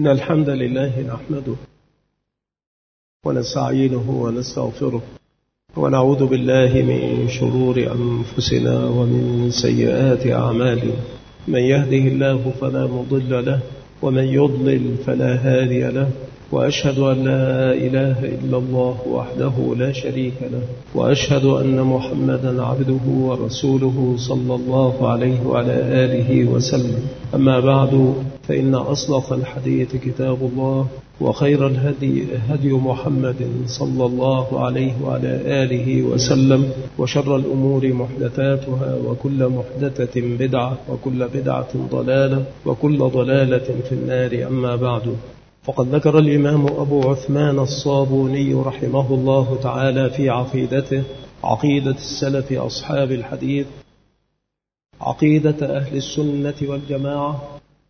إن الحمد لله نحمده ونستعينه ونستغفره ونعوذ بالله من شرور أنفسنا ومن سيئات أعمالنا. من يهده الله فلا مضل له ومن يضلل فلا هادي له، وأشهد أن لا إله إلا الله وحده لا شريك له، وأشهد أن محمدا عبده ورسوله صلى الله عليه وعلى آله وسلم. أما بعد، فإن أصدق الحديث كتاب الله، وخير الهدي هدي محمد صلى الله عليه وعلى آله وسلم، وشر الأمور محدثاتها، وكل محدثة بدعة، وكل بدعة ضلالة، وكل ضلالة في النار. أما بعد، فقد ذكر الإمام أبو عثمان الصابوني رحمه الله تعالى في عقيدته، عقيدة السلف أصحاب الحديث، عقيدة أهل السنة والجماعة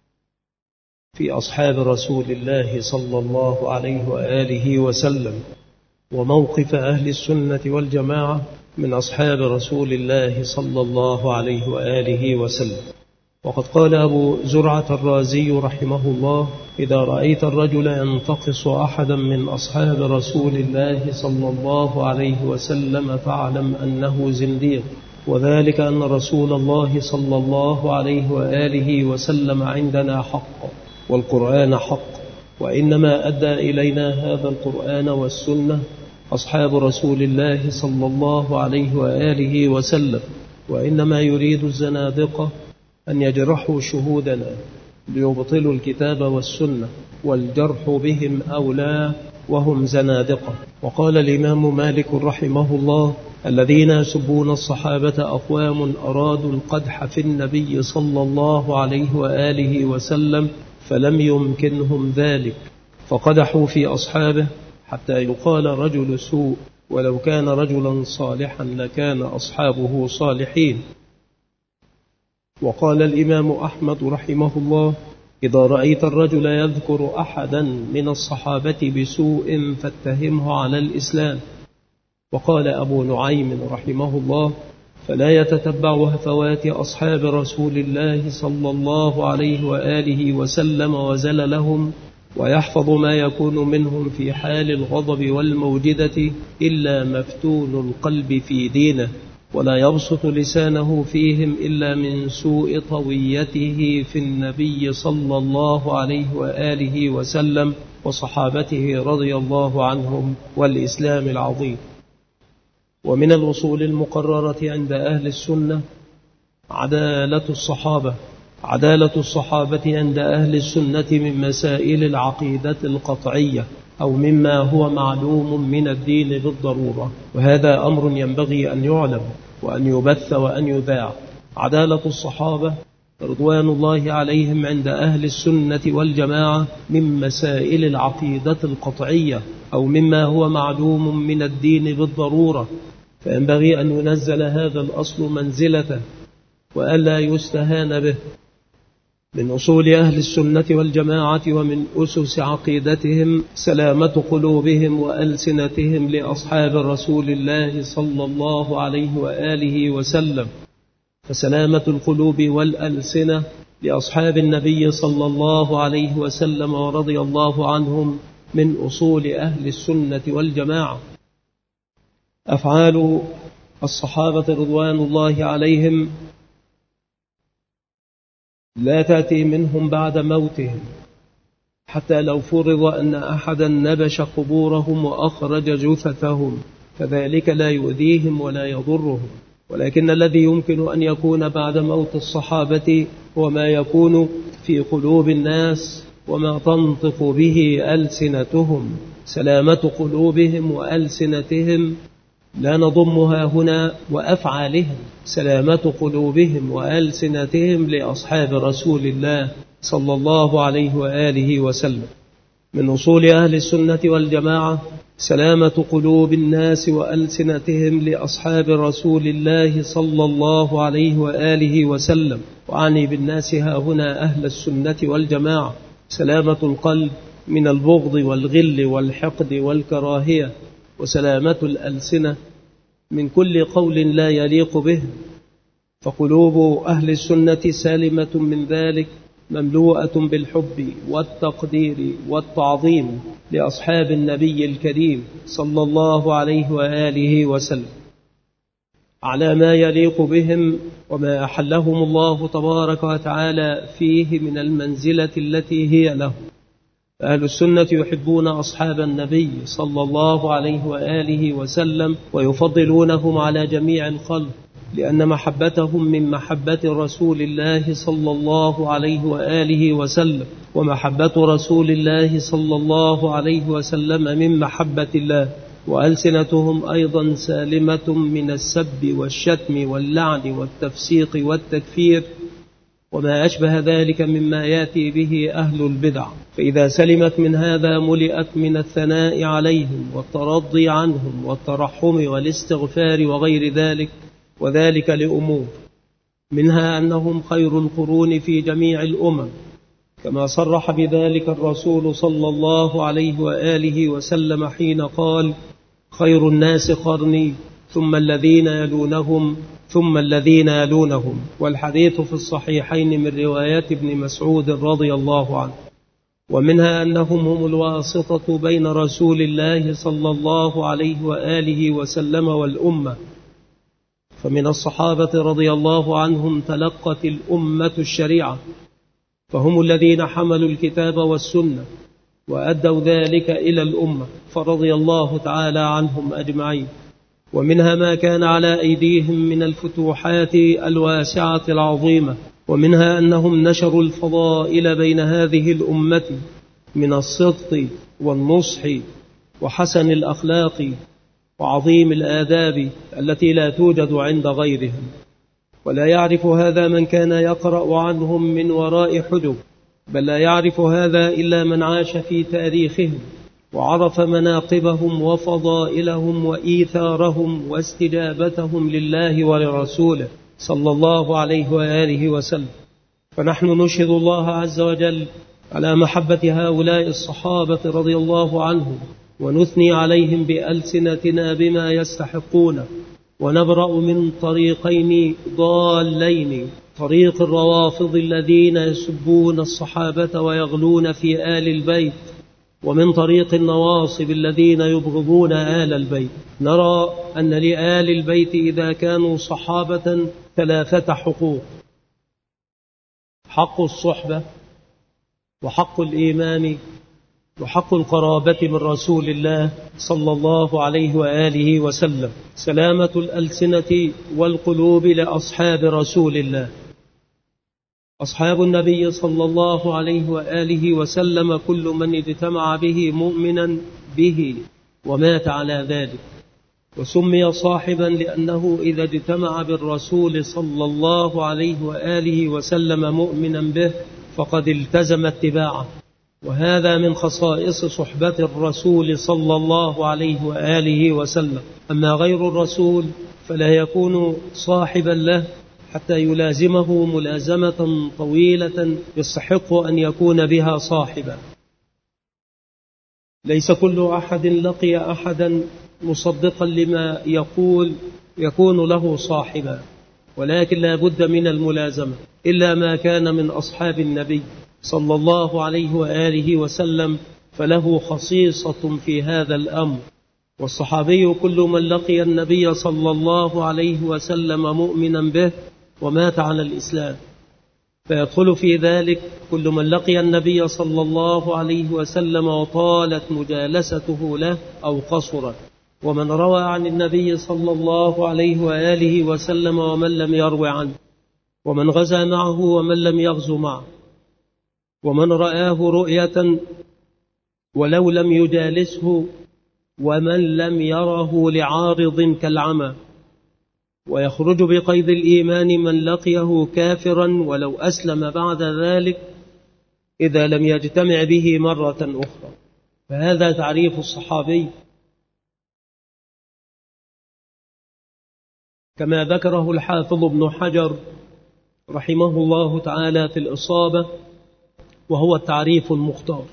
في أصحاب رسول الله صلى الله عليه وآله وسلم، وموقف أهل السنة والجماعة من أصحاب رسول الله صلى الله عليه وآله وسلم. وقد قال أبو زرعة الرازي رحمه الله: إذا رأيت الرجل ينتقص أحدا من أصحاب رسول الله صلى الله عليه وسلم فاعلم أنه زنديق، وذلك أن رسول الله صلى الله عليه وآله وسلم عندنا حق، والقرآن حق، وإنما أدى إلينا هذا القرآن والسنة أصحاب رسول الله صلى الله عليه وآله وسلم، وإنما يريد الزنادقة أن يجرحوا شهودنا ليبطلوا الكتاب والسنة، والجرح بهم أولى وهم زنادقة. وقال الإمام مالك رحمه الله: الذين يسبون الصحابة أقوام أرادوا القدح في النبي صلى الله عليه وآله وسلم فلم يمكنهم ذلك، فقدحوا في أصحابه حتى يقال رجل سوء، ولو كان رجلا صالحا لكان أصحابه صالحين. وقال الإمام أحمد رحمه الله: إذا رأيت الرجل يذكر أحدا من الصحابة بسوء فاتهمه على الإسلام. وقال أبو نعيم رحمه الله: فلا يتتبع هفوات أصحاب رسول الله صلى الله عليه وآله وسلم وزللهم، ويحفظ ما يكون منهم في حال الغضب والموجدة إلا مفتون القلب في دينه، ولا يبسط لسانه فيهم إلا من سوء طويته في النبي صلى الله عليه وآله وسلم وصحابته رضي الله عنهم والإسلام العظيم. ومن الأصول المقررة عند أهل السنة عدالة الصحابة. عدالة الصحابة عند أهل السنة من مسائل العقيدة القطعية، أو مما هو معلوم من الدين بالضرورة، وهذا أمر ينبغي أن يعلم وأن يبث وأن يذاع. عدالة الصحابة رضوان الله عليهم عند أهل السنة والجماعة من مسائل العقيدة القطعية، أو مما هو معلوم من الدين بالضرورة، فينبغي أن ينزل هذا الأصل منزلته وألا يستهان به. من أصول أهل السنة والجماعة ومن أسس عقيدتهم سلامة قلوبهم وألسنتهم لأصحاب رسول الله صلى الله عليه وآله وسلم، فسلامة القلوب والألسنة لأصحاب النبي صلى الله عليه وسلم ورضي الله عنهم من أصول أهل السنة والجماعة. أفعال الصحابة رضوان الله عليهم لا تأتي منهم بعد موتهم، حتى لو فرض أن أحدا نبش قبورهم وأخرج جثثهم فذلك لا يؤذيهم ولا يضرهم، ولكن الذي يمكن أن يكون بعد موت الصحابة هو ما يكون في قلوب الناس وما تنطق به ألسنتهم. سلامة قلوبهم وألسنتهم لا نضمها هنا وأفعالهم، سلامة قلوبهم وألسنتهم لأصحاب رسول الله صلى الله عليه وآله وسلم. من أصول أهل السنة والجماعة سلامة قلوب الناس وألسنتهم لأصحاب رسول الله صلى الله عليه وآله وسلم، وعني بالناس ها هنا أهل السنة والجماعة. سلامة القلب من البغض والغل والحقد والكراهية، وسلامة الألسنة من كل قول لا يليق به، فقلوب أهل السنة سالمة من ذلك مملوءة بالحب والتقدير والتعظيم لأصحاب النبي الكريم صلى الله عليه وآله وسلم على ما يليق بهم وما أحلهم الله تبارك وتعالى فيه من المنزلة التي هي له. أهل السنة يحبون أصحاب النبي صلى الله عليه وآله وسلم ويفضلونهم على جميع الخلق، لأن محبتهم من محبة رسول الله صلى الله عليه وآله وسلم، ومحبة رسول الله صلى الله عليه وسلم من محبة الله، وألسنتهم أيضا سالمة من السب والشتم واللعن والتفسيق والتكفير وما أشبه ذلك مما يأتي به أهل البدع. فإذا سلمت من هذا ملئت من الثناء عليهم والترضي عنهم والترحم والاستغفار وغير ذلك، وذلك لأمور منها أنهم خير القرون في جميع الأمم، كما صرح بذلك الرسول صلى الله عليه وآله وسلم حين قال: خير الناس قرني ثم الذين يلونهم ثم الذين يلونهم. والحديث في الصحيحين من رواية ابن مسعود رضي الله عنه. ومنها أنهم هم الواسطة بين رسول الله صلى الله عليه وآله وسلم والأمة، فمن الصحابة رضي الله عنهم تلقت الأمة الشريعة، فهم الذين حملوا الكتاب والسنة وأدوا ذلك إلى الأمة، فرضي الله تعالى عنهم أجمعين. ومنها ما كان على أيديهم من الفتوحات الواسعة العظيمة، ومنها أنهم نشروا الفضائل بين هذه الأمة من الصدق والنصح وحسن الأخلاق وعظيم الآداب التي لا توجد عند غيرهم، ولا يعرف هذا من كان يقرأ عنهم من وراء حجب، بل لا يعرف هذا إلا من عاش في تاريخهم وعرف مناقبهم وفضائلهم وإيثارهم واستجابتهم لله ولرسوله صلى الله عليه وآله وسلم. فنحن نشهد الله عز وجل على محبة هؤلاء الصحابة رضي الله عنهم، ونثني عليهم بألسنتنا بما يستحقون، ونبرأ من طريقين ضالين: طريق الروافض الذين يسبون الصحابة ويغلون في آل البيت، ومن طريق النواصب الذين يبغضون آل البيت. نرى أن لآل البيت إذا كانوا صحابة 3 حقوق: حق الصحبة، وحق الإيمان، وحق القرابة من رسول الله صلى الله عليه وآله وسلم. سلامة الألسنة والقلوب لأصحاب رسول الله. أصحاب النبي صلى الله عليه وآله وسلم كل من اجتمع به مؤمنا به ومات على ذلك، وسمي صاحبا لأنه إذا اجتمع بالرسول صلى الله عليه وآله وسلم مؤمنا به فقد التزم اتباعه، وهذا من خصائص صحبة الرسول صلى الله عليه وآله وسلم. أما غير الرسول فلا يكون صاحبا له حتى يلازمه ملازمة طويلة يستحق أن يكون بها صاحبا. ليس كل أحد لقي أحدا مصدقا لما يقول يكون له صاحبا، ولكن لا بد من الملازمة، إلا ما كان من أصحاب النبي صلى الله عليه وآله وسلم فله خصيصة في هذا الأمر. والصحابي كل من لقي النبي صلى الله عليه وسلم مؤمنا به ومات على الإسلام، فيدخل في ذلك كل من لقي النبي صلى الله عليه وسلم وطالت مجالسته له أو قصرت، ومن روى عن النبي صلى الله عليه وآله وسلم ومن لم يروي عنه، ومن غزا معه ومن لم يغزو معه، ومن رآه رؤية ولو لم يجالسه، ومن لم يره لعارض كالعمى. ويخرج بقيد الإيمان من لقيه كافرا ولو أسلم بعد ذلك إذا لم يجتمع به مرة أخرى. فهذا تعريف الصحابي كما ذكره الحافظ ابن حجر رحمه الله تعالى في الإصابة، وهو التعريف المختار.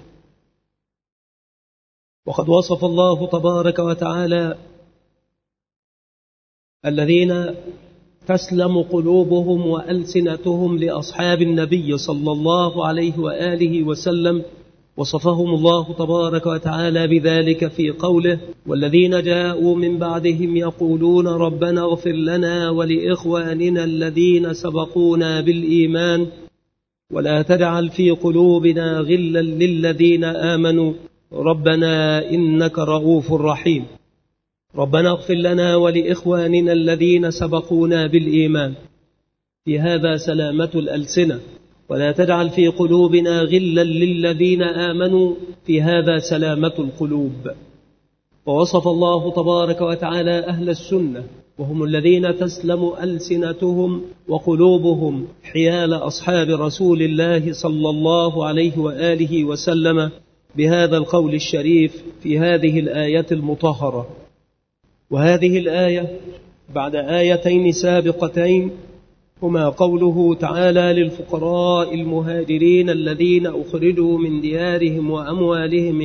وقد وصف الله تبارك وتعالى الذين تسلم قلوبهم وألسنتهم لأصحاب النبي صلى الله عليه وآله وسلم. وصفهم الله تبارك وتعالى بذلك في قوله: والذين جاءوا من بعدهم يقولون ربنا اغفر لنا ولإخواننا الذين سبقونا بالإيمان ولا تجعل في قلوبنا غلا للذين آمنوا ربنا إنك رؤوف رحيم. ربنا اغفر لنا ولإخواننا الذين سبقونا بالإيمان، في هذا سلامة الألسنة. ولا تجعل في قلوبنا غلا للذين آمنوا، في هذا سلامة القلوب. ووصف الله تبارك وتعالى أهل السنة، وهم الذين تسلم ألسنتهم وقلوبهم حيال أصحاب رسول الله صلى الله عليه وآله وسلم، بهذا القول الشريف في هذه الآية المطهرة. وهذه الآية بعد آيتين سابقتين هما قوله تعالى: للفقراء المهاجرين الذين أخرجوا من ديارهم وأموالهم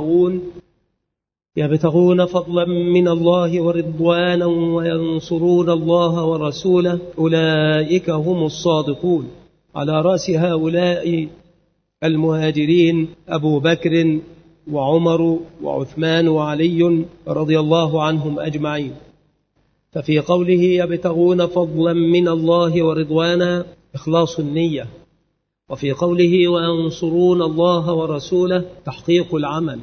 يبتغون فضلا من الله ورضوانا وينصرون الله ورسوله أولئك هم الصادقون. على رأس هؤلاء المهاجرين أبو بكر وعمر وعثمان وعلي رضي الله عنهم أجمعين. ففي قوله يبتغون فضلا من الله ورضوانا إخلاص النية، وفي قوله وينصرون الله ورسوله تحقيق العمل.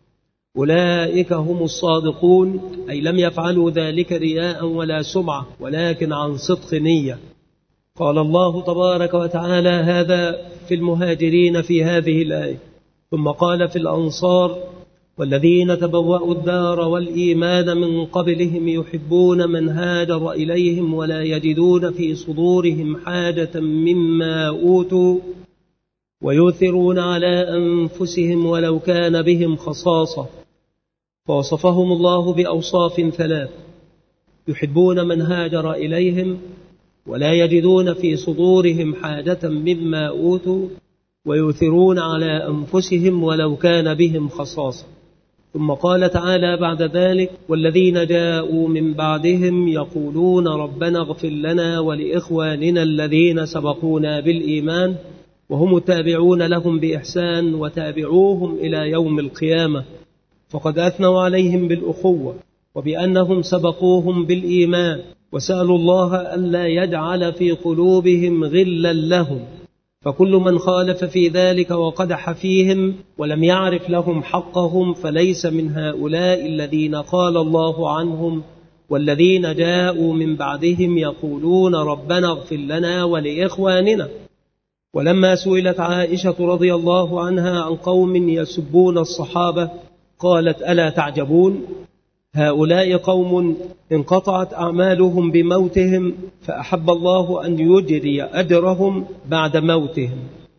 أولئك هم الصادقون، أي لم يفعلوا ذلك رياء ولا سمعة، ولكن عن صدق نية. قال الله تبارك وتعالى هذا في المهاجرين في هذه الآية، ثم قال في الأنصار: والذين تبوأوا الدار والإيمان من قبلهم يحبون من هاجر إليهم ولا يجدون في صدورهم حاجة مما أوتوا ويؤثرون على أنفسهم ولو كان بهم خصاصة. فوصفهم الله بأوصاف ثلاث: يحبون من هاجر إليهم ولا يجدون في صدورهم حاجة مما أوتوا ويؤثرون على أنفسهم ولو كان بهم خصاصة. ثم قال تعالى بعد ذلك: والذين جاءوا من بعدهم يقولون ربنا اغفر لنا ولإخواننا الذين سبقونا بالإيمان، وهم التابعون لهم بإحسان وتابعوهم إلى يوم القيامة. فقد أثنوا عليهم بالأخوة وبأنهم سبقوهم بالإيمان، وسألوا الله ألا يجعل في قلوبهم غلا لهم. فكل من خالف في ذلك وقدح فيهم ولم يعرف لهم حقهم فليس من هؤلاء الذين قال الله عنهم: والذين جاءوا من بعدهم يقولون ربنا اغفر لنا ولإخواننا. ولما سئلت عائشة رضي الله عنها عن قوم يسبون الصحابة قالت: ألا تعجبون؟ هؤلاء قوم انقطعت أعمالهم بموتهم، فأحب الله أن يجري أجرهم بعد موتهم.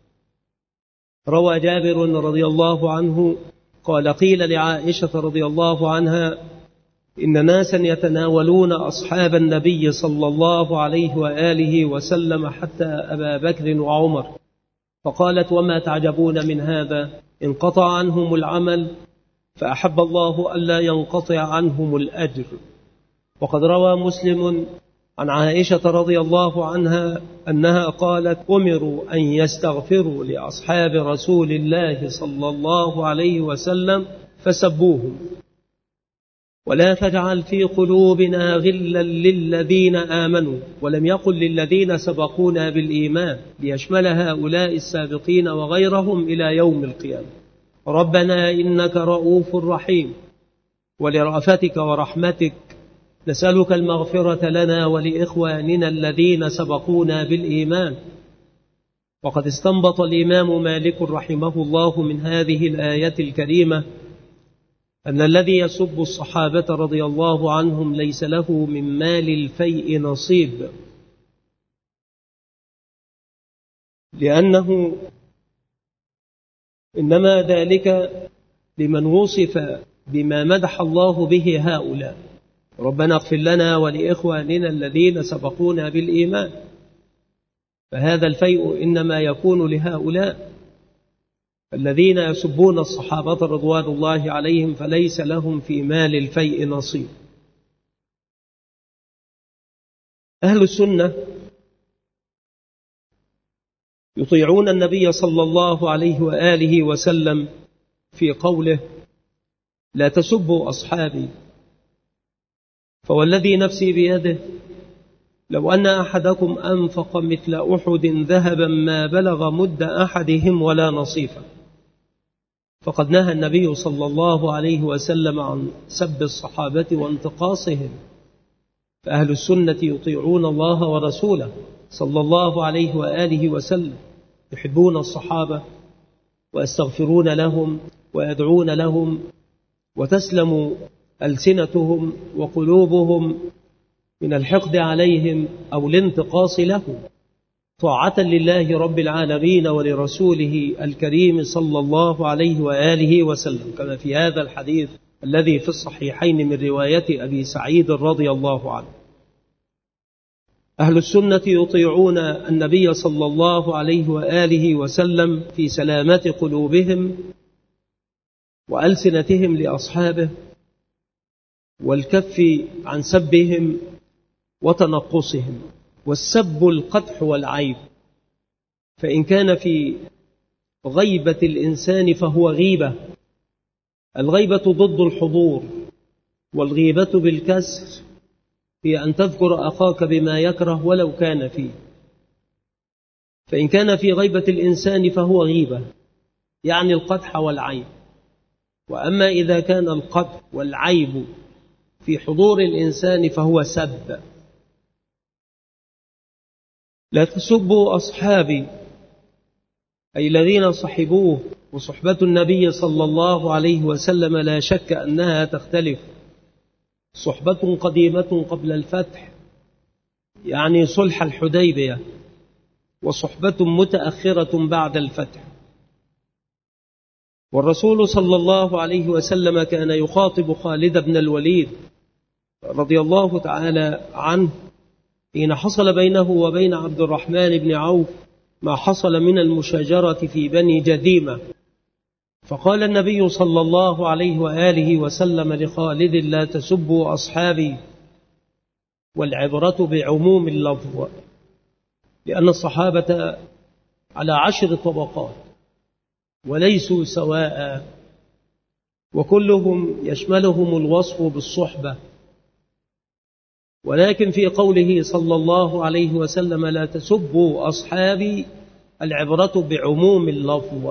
روى جابر رضي الله عنه قال: قيل لعائشة رضي الله عنها: إن ناسا يتناولون أصحاب النبي صلى الله عليه وآله وسلم حتى أبا بكر وعمر. فقالت: وما تعجبون من هذا؟ انقطع عنهم العمل فأحب الله ألا ينقطع عنهم الأجر. وقد روى مسلم عن عائشة رضي الله عنها أنها قالت: أمروا أن يستغفروا لأصحاب رسول الله صلى الله عليه وسلم فسبوهم. ولا تجعل في قلوبنا غلا للذين آمنوا، ولم يقل للذين سبقونا بالإيمان ليشمل هؤلاء السابقين وغيرهم إلى يوم القيامة. ربنا إنك رؤوف رحيم، ولرأفتك ورحمتك نسألك المغفرة لنا ولإخواننا الذين سبقونا بالإيمان. وقد استنبط الإمام مالك رحمه الله من هذه الآية الكريمة أن الذي يسب الصحابة رضي الله عنهم ليس له من مال الفيء نصيب، لأنه إنما ذلك لمن وصف بما مدح الله به هؤلاء: ربنا اغفر لنا ولإخواننا الذين سبقونا بالإيمان. فهذا الفيء إنما يكون لهؤلاء الذين يسبون الصحابة رضوان الله عليهم، فليس لهم في مال الفيء نصيب. أهل السنة يطيعون النبي صلى الله عليه وآله وسلم في قوله: لا تسبوا أصحابي، فوالذي نفسي بيده لو أن أحدكم أنفق مثل أحد ذهبا ما بلغ مد أحدهم ولا نصيفا. فقد نهى النبي صلى الله عليه وسلم عن سب الصحابة وانتقاصهم. فأهل السنة يطيعون الله ورسوله صلى الله عليه وآله وسلم، يحبون الصحابة ويستغفرون لهم ويدعون لهم، وتسلم ألسنتهم وقلوبهم من الحقد عليهم أو الانتقاص لهم، طاعة لله رب العالمين ولرسوله الكريم صلى الله عليه وآله وسلم، كما في هذا الحديث الذي في الصحيحين من رواية أبي سعيد رضي الله عنه. أهل السنة يطيعون النبي صلى الله عليه وآله وسلم في سلامة قلوبهم وألسنتهم لأصحابه، والكف عن سبهم وتنقصهم. والسب القدح والعيب، فإن كان في غيبة الإنسان فهو غيبة. الغيبة ضد الحضور، والغيبة بالكسر هي أن تذكر أخاك بما يكره ولو كان فيه. فإن كان في غيبة الإنسان فهو غيبة، يعني القدح والعيب. وأما إذا كان القدح والعيب في حضور الإنسان فهو سب. لا تسبوا أصحابي، أي الذين صحبوه. وصحبة النبي صلى الله عليه وسلم لا شك أنها تختلف. صحبة قديمة قبل الفتح، يعني صلح الحديبية، وصحبة متأخرة بعد الفتح. والرسول صلى الله عليه وسلم كان يخاطب خالد بن الوليد رضي الله تعالى عنه حين حصل بينه وبين عبد الرحمن بن عوف ما حصل من المشاجرة في بني جذيمة. فقال النبي صلى الله عليه وآله وسلم لخالد: لا تسبوا أصحابي، والعبرة بعموم اللفظ، لأن الصحابة على 10 طبقات وليسوا سواء، وكلهم يشملهم الوصف بالصحبة. ولكن في قوله صلى الله عليه وسلم: لا تسبوا أصحابي، العبرة بعموم اللفظ.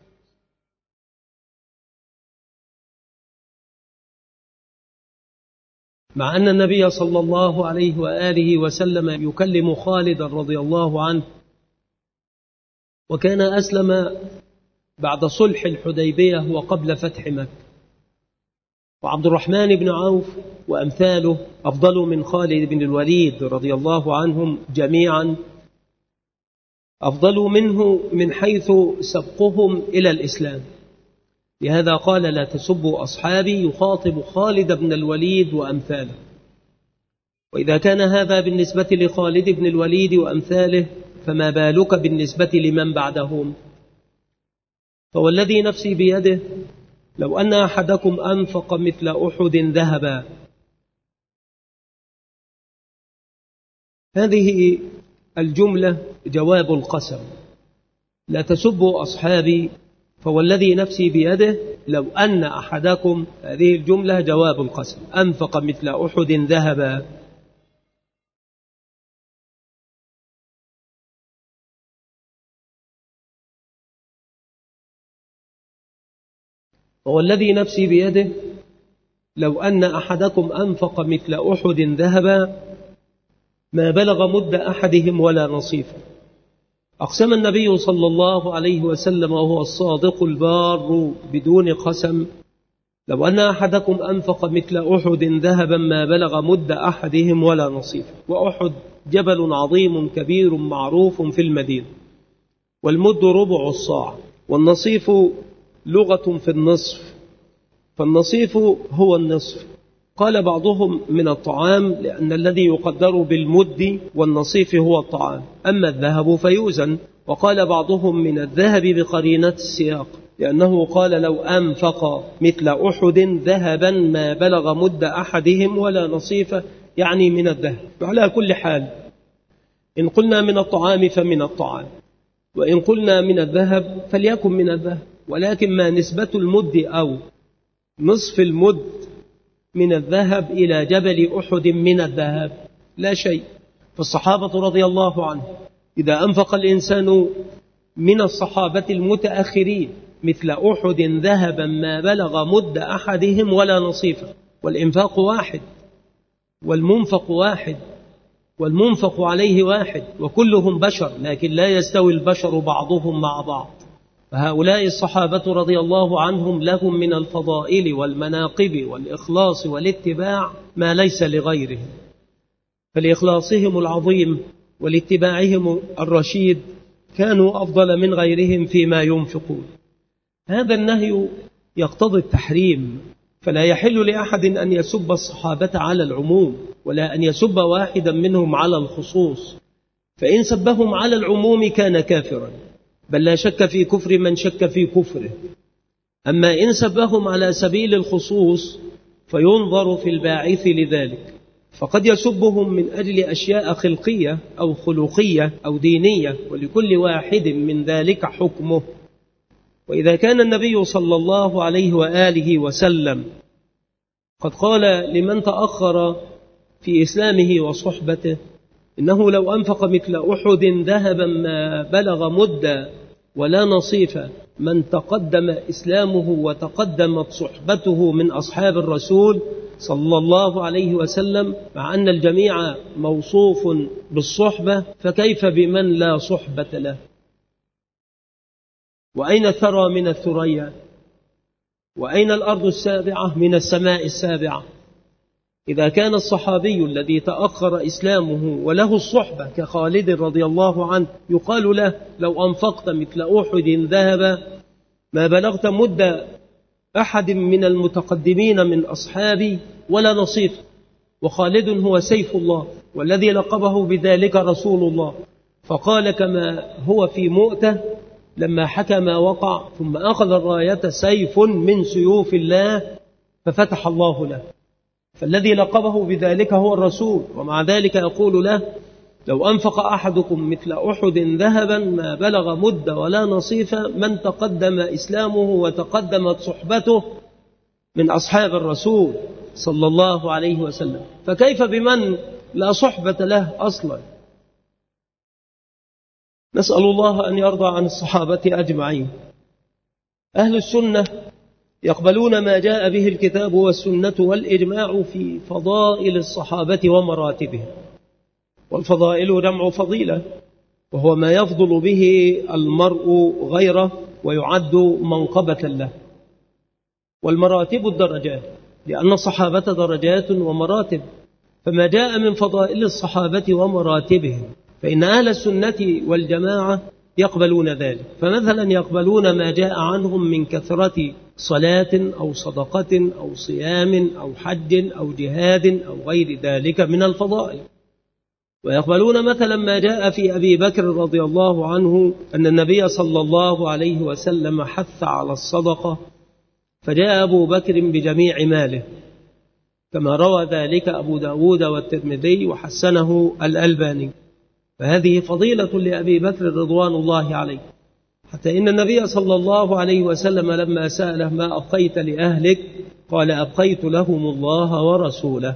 مع أن النبي صلى الله عليه وآله وسلم يكلم خالد رضي الله عنه، وكان أسلم بعد صلح الحديبية وقبل فتح مكة. وعبد الرحمن بن عوف وأمثاله أفضل من خالد بن الوليد رضي الله عنهم جميعا، أفضل منه من حيث سبقهم إلى الإسلام. لهذا قال: لا تسبوا أصحابي، يخاطب خالد بن الوليد وأمثاله. وإذا كان هذا بالنسبة لخالد بن الوليد وأمثاله، فما بالك بالنسبة لمن بعدهم؟ فوالذي نفسي بيده لو أن أحدكم أنفق مثل أحد ذهبا. هذه الجملة جواب القسم: لا تسبوا أصحابي، فوالذي نفسي بيده لو أن أحدكم. هذه الجملة جواب القسم: أنفق مثل أحد ذهبا. فوالذي نفسي بيده لو أن أحدكم أنفق مثل أحد ذهبا ما بلغ مد أحدهم ولا نصيفا. أقسم النبي صلى الله عليه وسلم وهو الصادق البار بدون قسم: لو أن أحدكم أنفق مثل أحد ذهبا ما بلغ مد أحدهم ولا نصيفا. وأحد جبل عظيم كبير معروف في المدينة، والمد ربع الصاع، والنصيف لغة في النصف، فالنصيف هو النصف. قال بعضهم من الطعام، لأن الذي يقدر بالمد والنصيف هو الطعام، أما الذهب فيوزن. وقال بعضهم من الذهب بقرينة السياق، لأنه قال: لو أنفق مثل أحد ذهبا ما بلغ مد أحدهم ولا نصيفه، يعني من الذهب. وعلى كل حال إن قلنا من الطعام فمن الطعام، وإن قلنا من الذهب فليكن من الذهب، ولكن ما نسبة المد أو نصف المد من الذهب إلى جبل أحد من الذهب؟ لا شيء. فالصحابة رضي الله عنهم إذا أنفق الإنسان من الصحابة المتأخرين مثل أحد ذهبا ما بلغ مد أحدهم ولا نصيفه، والإنفاق واحد والمنفق واحد والمنفق عليه واحد، وكلهم بشر، لكن لا يستوي البشر بعضهم مع بعض. فهؤلاء الصحابة رضي الله عنهم لهم من الفضائل والمناقب والإخلاص والاتباع ما ليس لغيرهم، فلإخلاصهم العظيم ولاتباعهم الرشيد كانوا أفضل من غيرهم فيما ينفقون. هذا النهي يقتضي التحريم، فلا يحل لأحد أن يسب الصحابة على العموم، ولا أن يسب واحدا منهم على الخصوص، فإن سبهم على العموم كان كافرا، بل لا شك في كفر من شك في كفره. أما إن سبهم على سبيل الخصوص فينظر في الباعث لذلك، فقد يسبهم من أجل أشياء خلقية أو خلقية أو دينية، ولكل واحد من ذلك حكمه. وإذا كان النبي صلى الله عليه وآله وسلم قد قال لمن تأخر في إسلامه وصحبته إنه لو أنفق مثل أحد ذهبا ما بلغ مد ولا نصيف من تقدم إسلامه وتقدمت صحبته من أصحاب الرسول صلى الله عليه وسلم، مع أن الجميع موصوف بالصحبة، فكيف بمن لا صحبة له؟ وأين الثرى من الثريا؟ وأين الأرض السابعة من السماء السابعة؟ إذا كان الصحابي الذي تأخر إسلامه وله الصحبة كخالد رضي الله عنه يقال له لو أنفقت مثل أحد ذهبا ما بلغت مد أحد من المتقدمين من أصحابي ولا نصيف، وخالد هو سيف الله والذي لقبه بذلك رسول الله، فقال كما هو في مؤتة لما حكى ما وقع ثم أخذ الراية سيف من سيوف الله ففتح الله له، فالذي لقبه بذلك هو الرسول. ومع ذلك يقول له لو أنفق أحدكم مثل أحد ذهبا ما بلغ مد ولا نصيف من تقدم إسلامه وتقدمت صحبته من أصحاب الرسول صلى الله عليه وسلم، فكيف بمن لا صحبة له أصلا؟ نسأل الله أن يرضى عن الصحابة أجمعين. أهل السنة يقبلون ما جاء به الكتاب والسنة والإجماع في فضائل الصحابة ومراتبهم، والفضائل جمع فضيلة، وهو ما يفضل به المرء غيره ويعد منقبة له. والمراتب الدرجات، لأن الصحابة درجات ومراتب، فما جاء من فضائل الصحابة ومراتبهم فإن أهل السنة والجماعة يقبلون ذلك. فمثلا يقبلون ما جاء عنهم من كثرة صلاة أو صدقة أو صيام أو حج أو جهاد أو غير ذلك من الفضائل. ويقبلون مثلا ما جاء في أبي بكر رضي الله عنه أن النبي صلى الله عليه وسلم حث على الصدقة فجاء أبو بكر بجميع ماله، كما روى ذلك أبو داود والترمذي وحسنه الألباني. فهذه فضيلة لأبي بكر رضوان الله عليه، حتى إن النبي صلى الله عليه وسلم لما سأله ما أبقيت لأهلك قال أبقيت لهم الله ورسوله.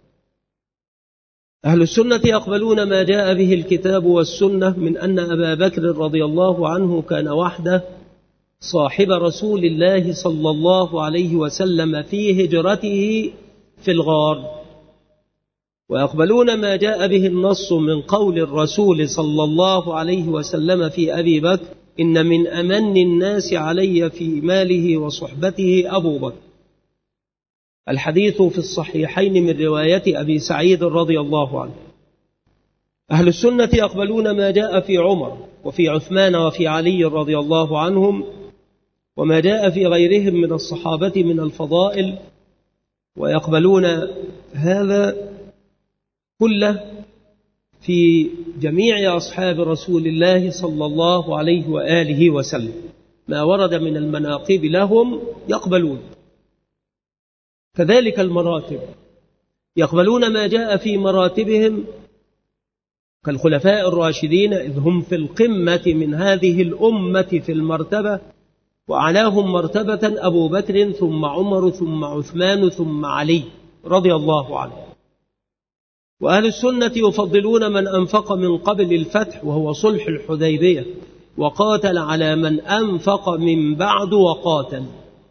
أهل السنة يقبلون ما جاء به الكتاب والسنة من أن أبا بكر رضي الله عنه كان وحده صاحب رسول الله صلى الله عليه وسلم في هجرته في الغار. ويقبلون ما جاء به النص من قول الرسول صلى الله عليه وسلم في أبي بكر إن من أمن الناس علي في ماله وصحبته أبو بكر، الحديث في الصحيحين من رواية أبي سعيد رضي الله عنه. أهل السنة يقبلون ما جاء في عمر وفي عثمان وفي علي رضي الله عنهم وما جاء في غيرهم من الصحابة من الفضائل، ويقبلون هذا كله في جميع أصحاب رسول الله صلى الله عليه وآله وسلم، ما ورد من المناقب لهم يقبلون. كذلك المراتب، يقبلون ما جاء في مراتبهم كالخلفاء الراشدين، إذ هم في القمة من هذه الأمة في المرتبة، وأعلاهم مرتبة أبو بكر ثم عمر ثم عثمان ثم علي رضي الله عنه. وأهل السنة يفضلون من أنفق من قبل الفتح وهو صلح الحديبية وقاتل على من أنفق من بعد وقاتل.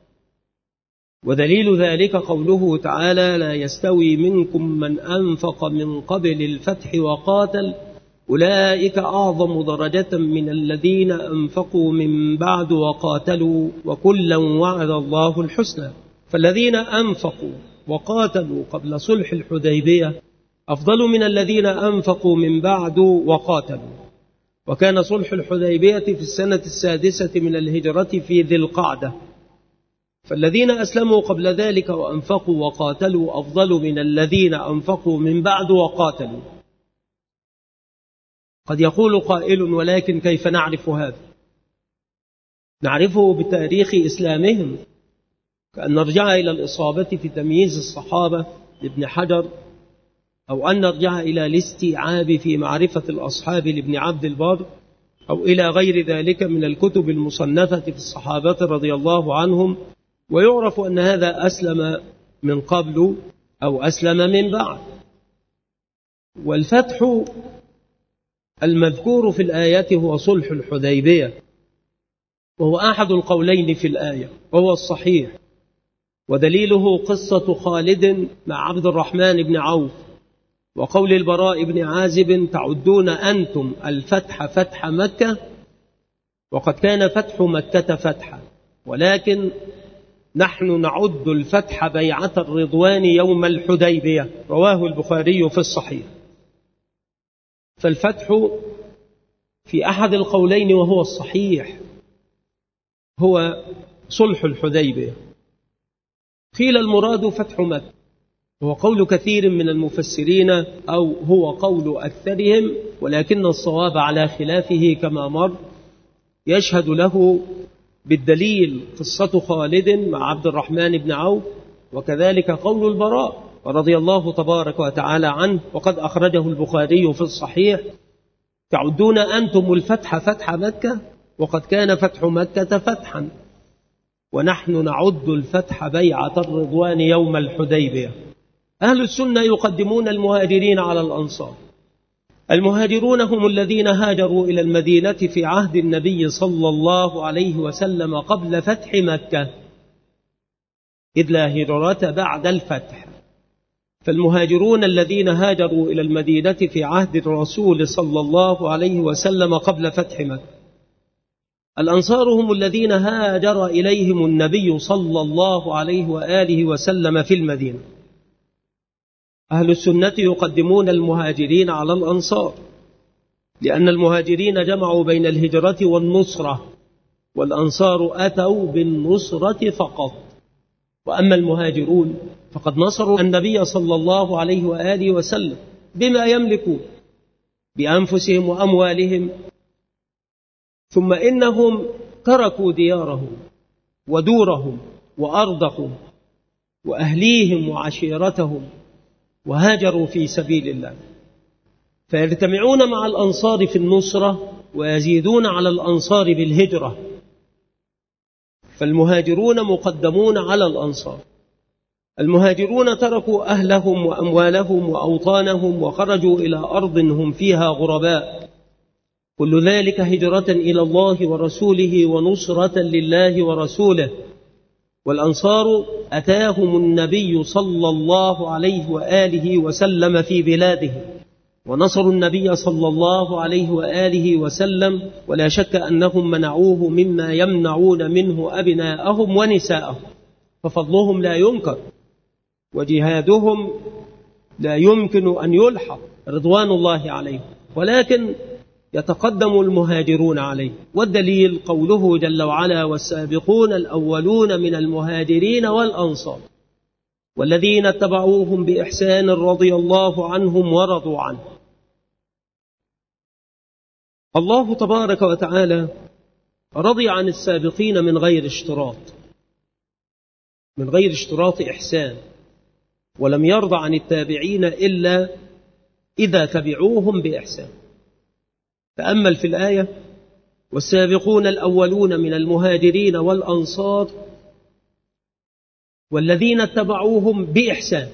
ودليل ذلك قوله تعالى: لا يستوي منكم من أنفق من قبل الفتح وقاتل أولئك أعظم درجة من الذين أنفقوا من بعد وقاتلوا وكلا وعد الله الحسنى. فالذين أنفقوا وقاتلوا قبل صلح الحديبية أفضل من الذين أنفقوا من بعد وقاتلوا. وكان صلح الحديبية في السنة 6 من الهجرة في ذي القعدة، فالذين أسلموا قبل ذلك وأنفقوا وقاتلوا أفضل من الذين أنفقوا من بعد وقاتلوا. قد يقول قائل: ولكن كيف نعرف هذا؟ نعرفه بتاريخ إسلامهم، كأن نرجع إلى الإصابة في تمييز الصحابة لابن حجر، أو أن نرجع إلى الاستيعاب في معرفة الأصحاب لابن عبد البر، أو إلى غير ذلك من الكتب المصنفة في الصحابة رضي الله عنهم، ويعرف أن هذا أسلم من قبل أو أسلم من بعد. والفتح المذكور في الآيات هو صلح الحديبية، وهو أحد القولين في الآية وهو الصحيح، ودليله قصة خالد مع عبد الرحمن بن عوف، وقول البراء بن عازب: تعدون أنتم الفتح فتح مكة، وقد كان فتح مكة فتحا، ولكن نحن نعد الفتح بيعة الرضوان يوم الحديبية. رواه البخاري في الصحيح. فالفتح في أحد القولين وهو الصحيح هو صلح الحديبية. قيل المراد فتح مكة، وهو قول كثير من المفسرين، أو هو قول أكثرهم، ولكن الصواب على خلافه كما مر. يشهد له بالدليل قصة خالد مع عبد الرحمن بن عوف، وكذلك قول البراء رضي الله تبارك وتعالى عنه، وقد أخرجه البخاري في الصحيح: تعدون أنتم الفتح فتح مكة، وقد كان فتح مكة فتحا، ونحن نعد الفتح بيعة الرضوان يوم الحديبية. أهل السنة يقدمون المهاجرين على الأنصار. المهاجرون هم الذين هاجروا إلى المدينة في عهد النبي صلى الله عليه وسلم قبل فتح مكة، إذ لا هجرة بعد الفتح. فالمهاجرون الذين هاجروا إلى المدينة في عهد الرسول صلى الله عليه وسلم قبل فتح مكة. الأنصار هم الذين هاجر إليهم النبي صلى الله عليه وآله وسلم في المدينة. أهل السنة يقدمون المهاجرين على الأنصار، لأن المهاجرين جمعوا بين الهجرة والنصرة، والأنصار أتوا بالنصرة فقط. وأما المهاجرون فقد نصروا النبي صلى الله عليه وآله وسلم بما يملكون بأنفسهم وأموالهم، ثم إنهم تركوا ديارهم ودورهم وأرضهم وأهليهم وعشيرتهم وهاجروا في سبيل الله، فيجتمعون مع الأنصار في النصرة ويزيدون على الأنصار بالهجرة. فالمهاجرون مقدمون على الأنصار. المهاجرون تركوا أهلهم وأموالهم وأوطانهم وخرجوا إلى أرض هم فيها غرباء، كل ذلك هجرة إلى الله ورسوله ونصرة لله ورسوله. والأنصار أتاهم النبي صلى الله عليه وآله وسلم في بلاده، ونصروا النبي صلى الله عليه وآله وسلم، ولا شك أنهم منعوه مما يمنعون منه أبناءهم ونساءهم، ففضلهم لا ينكر، وجهادهم لا يمكن أن يلحق رضوان الله عليهم، ولكن يتقدم المهاجرون عليه. والدليل قوله جل وعلا: والسابقون الأولون من المهاجرين والأنصار والذين اتبعوهم بإحسان رضي الله عنهم ورضوا عنه. الله تبارك وتعالى رضي عن السابقين من غير اشتراط إحسان، ولم يرضى عن التابعين إلا إذا تبعوهم بإحسان. تأمل في الآية: والسابقون الأولون من المهاجرين والأنصار والذين اتبعوهم بإحسان.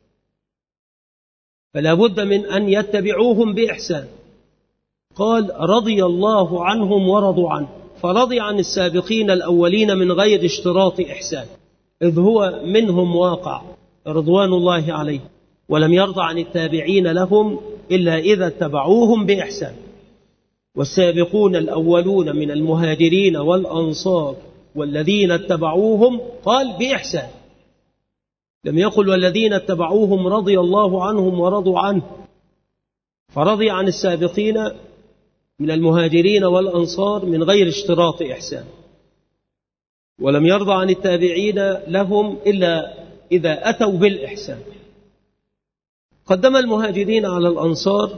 فلا بد من أن يتبعوهم بإحسان. قال: رضي الله عنهم ورضوا عنه، فرضي عن السابقين الأولين من غير اشتراط إحسان، إذ هو منهم واقع رضوان الله عليه، ولم يرضى عن التابعين لهم إلا إذا اتبعوهم بإحسان. والسابقون الأولون من المهاجرين والأنصار والذين اتبعوهم، قال بإحسان، لم يقل والذين اتبعوهم رضي الله عنهم ورضوا عنه، فرضي عن السابقين من المهاجرين والأنصار من غير اشتراط إحسان، ولم يرضى عن التابعين لهم إلا إذا أتوا بالإحسان. قدم المهاجرين على الأنصار،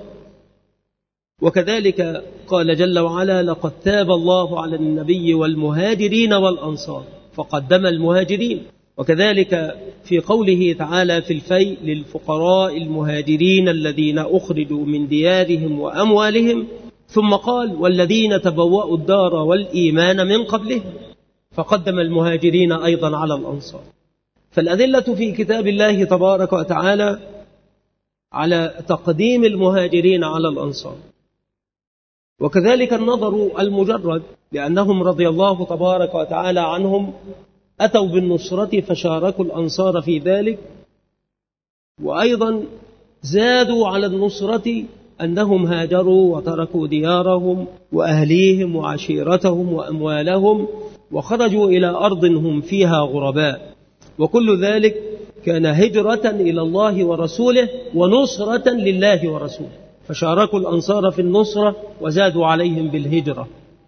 وكذلك قال جل وعلا: لقد تاب الله على النبي والمهاجرين والأنصار، فقدم المهاجرين. وكذلك في قوله تعالى في الفيء: للفقراء المهاجرين الذين أخرجوا من ديارهم وأموالهم، ثم قال: والذين تبوأوا الدار والإيمان من قبلهم، فقدم المهاجرين أيضا على الأنصار. فالأدلة في كتاب الله تبارك وتعالى على تقديم المهاجرين على الأنصار. وكذلك النظر المجرد، لأنهم رضي الله تبارك وتعالى عنهم أتوا بالنصرة فشاركوا الأنصار في ذلك، وأيضا زادوا على النصرة أنهم هاجروا وتركوا ديارهم وأهليهم وعشيرتهم وأموالهم وخرجوا إلى أرض هم فيها غرباء، وكل ذلك كان هجرة إلى الله ورسوله ونصرة لله ورسوله، فشاركوا الأنصار في النصرة وزادوا عليهم بالهجرة.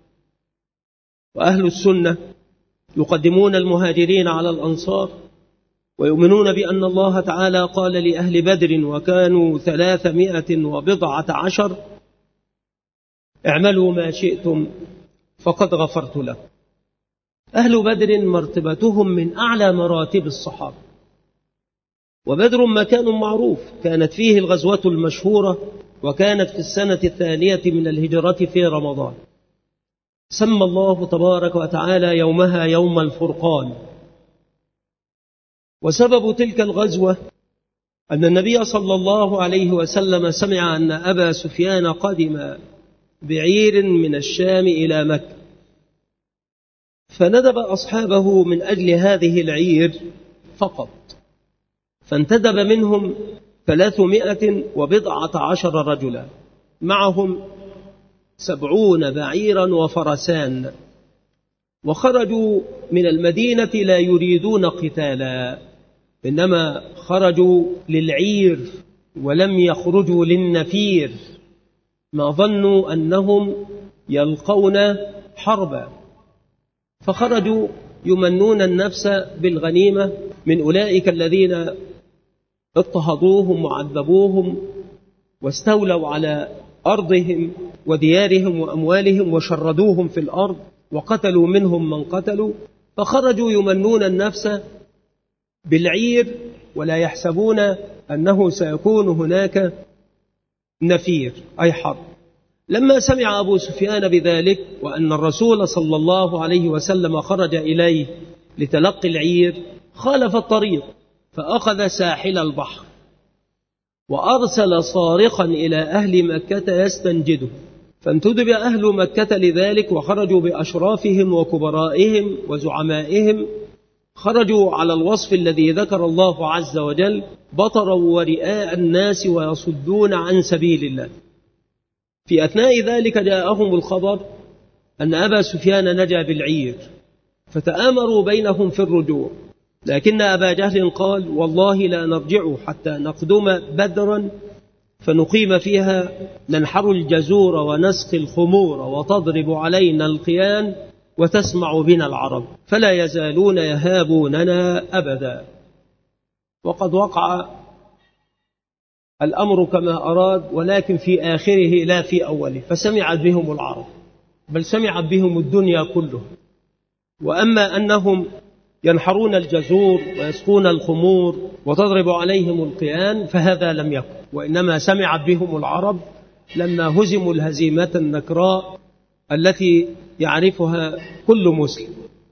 وأهل السنة يقدمون المهاجرين على الأنصار، ويؤمنون بأن الله تعالى قال لأهل بدر وكانوا 310: اعملوا ما شئتم فقد غفرت لكم. أهل بدر مرتبتهم من أعلى مراتب الصحابة، وبدر مكان معروف، كانت فيه الغزوة المشهورة، وكانت في السنة 2 من الهجرة في رمضان. سمى الله تبارك وتعالى يومها يوم الفرقان. وسبب تلك الغزوة أن النبي صلى الله عليه وسلم سمع أن أبا سفيان قدم بعير من الشام إلى مكة، فندب أصحابه من أجل هذه العير فقط، فانتدب منهم 310 رجلا، معهم 70 بعيرا وفرسان، وخرجوا من المدينة لا يريدون قتالا، إنما خرجوا للعير ولم يخرجوا للنفير، ما ظنوا أنهم يلقون حربا، فخرجوا يمنون النفس بالغنيمة من أولئك الذين اضطهدوهم وعذبوهم واستولوا على أرضهم وديارهم وأموالهم وشردوهم في الأرض وقتلوا منهم من قتلوا، فخرجوا يمنون النفس بالعير ولا يحسبون أنه سيكون هناك نفير أي حرب. لما سمع أبو سفيان بذلك وأن الرسول صلى الله عليه وسلم خرج إليه لتلقي العير، خالف الطريق فأخذ ساحل البحر، وأرسل صارخا إلى أهل مكة يستنجده، فانتدب أهل مكة لذلك وخرجوا بأشرافهم وكبرائهم وزعمائهم، خرجوا على الوصف الذي ذكر الله عز وجل: بطرا ورئاء الناس ويصدون عن سبيل الله. في أثناء ذلك جاءهم الخبر أن أبا سفيان نجا بالعير، فتآمروا بينهم في الرجوع، لكن أبا جهل قال: والله لا نرجع حتى نقدم بدرا فنقيم فيها، ننحر الجزور ونسقي الخمور وتضرب علينا القيان وتسمع بنا العرب، فلا يزالون يهابوننا أبدا. وقد وقع الأمر كما أراد، ولكن في آخره لا في أوله، فسمعت بهم العرب، بل سمعت بهم الدنيا كله. وأما أنهم ينحرون الجزور ويسقون الخمور وتضرب عليهم القيان فهذا لم يكن، وإنما سمعت بهم العرب لما هزموا الهزيمة النكراء التي يعرفها كل مسلم.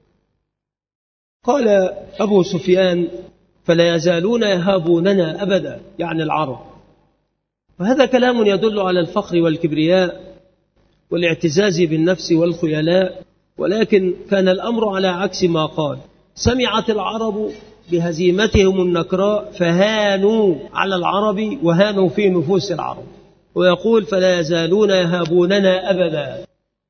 قال أبو سفيان: فلا يزالون يهابوننا أبدا، يعني العرب. وهذا كلام يدل على الفخر والكبرياء والاعتزاز بالنفس والخيلاء، ولكن كان الأمر على عكس ما قال. سمعت العرب بهزيمتهم النكراء فهانوا على العرب وهانوا في نفوس العرب، ويقول: فلا يزالون يهابوننا أبدا،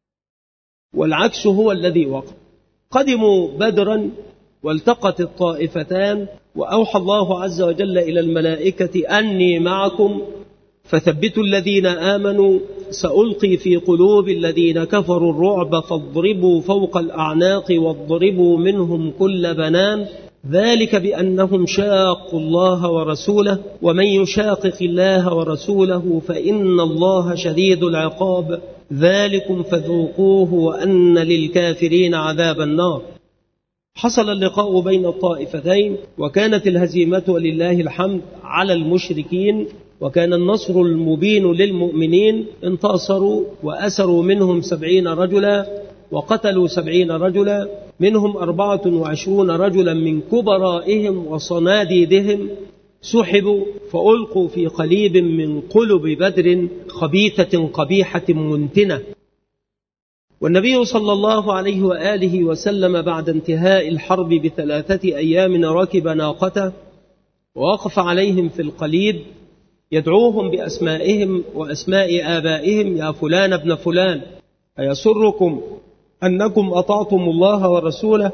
والعكس هو الذي وقع. قدموا بدرا والتقت الطائفتان، وأوحى الله عز وجل إلى الملائكة: أني معكم فثبتوا الذين آمنوا، سألقي في قلوب الذين كفروا الرعب فاضربوا فوق الأعناق واضربوا منهم كل بنان، ذلك بأنهم شاقوا الله ورسوله، ومن يشاقق الله ورسوله فإن الله شديد العقاب، ذلكم فذوقوه وأن للكافرين عذاب النار. حصل اللقاء بين الطائفتين، وكانت الهزيمة ولله الحمد على المشركين، وكان النصر المبين للمؤمنين. انتصروا وأسروا منهم 70 رجلا، وقتلوا 70 رجلا، منهم 24 رجلا من كبرائهم وصناديدهم سحبوا فألقوا في قليب من قلب بدر خبيثة قبيحة منتنة. والنبي صلى الله عليه وآله وسلم بعد انتهاء الحرب ب3 أيام ركب ناقته ووقف عليهم في القليب يدعوهم بأسمائهم وأسماء آبائهم: يا فلان ابن فلان، أيسركم أنكم أطعتم الله ورسوله؟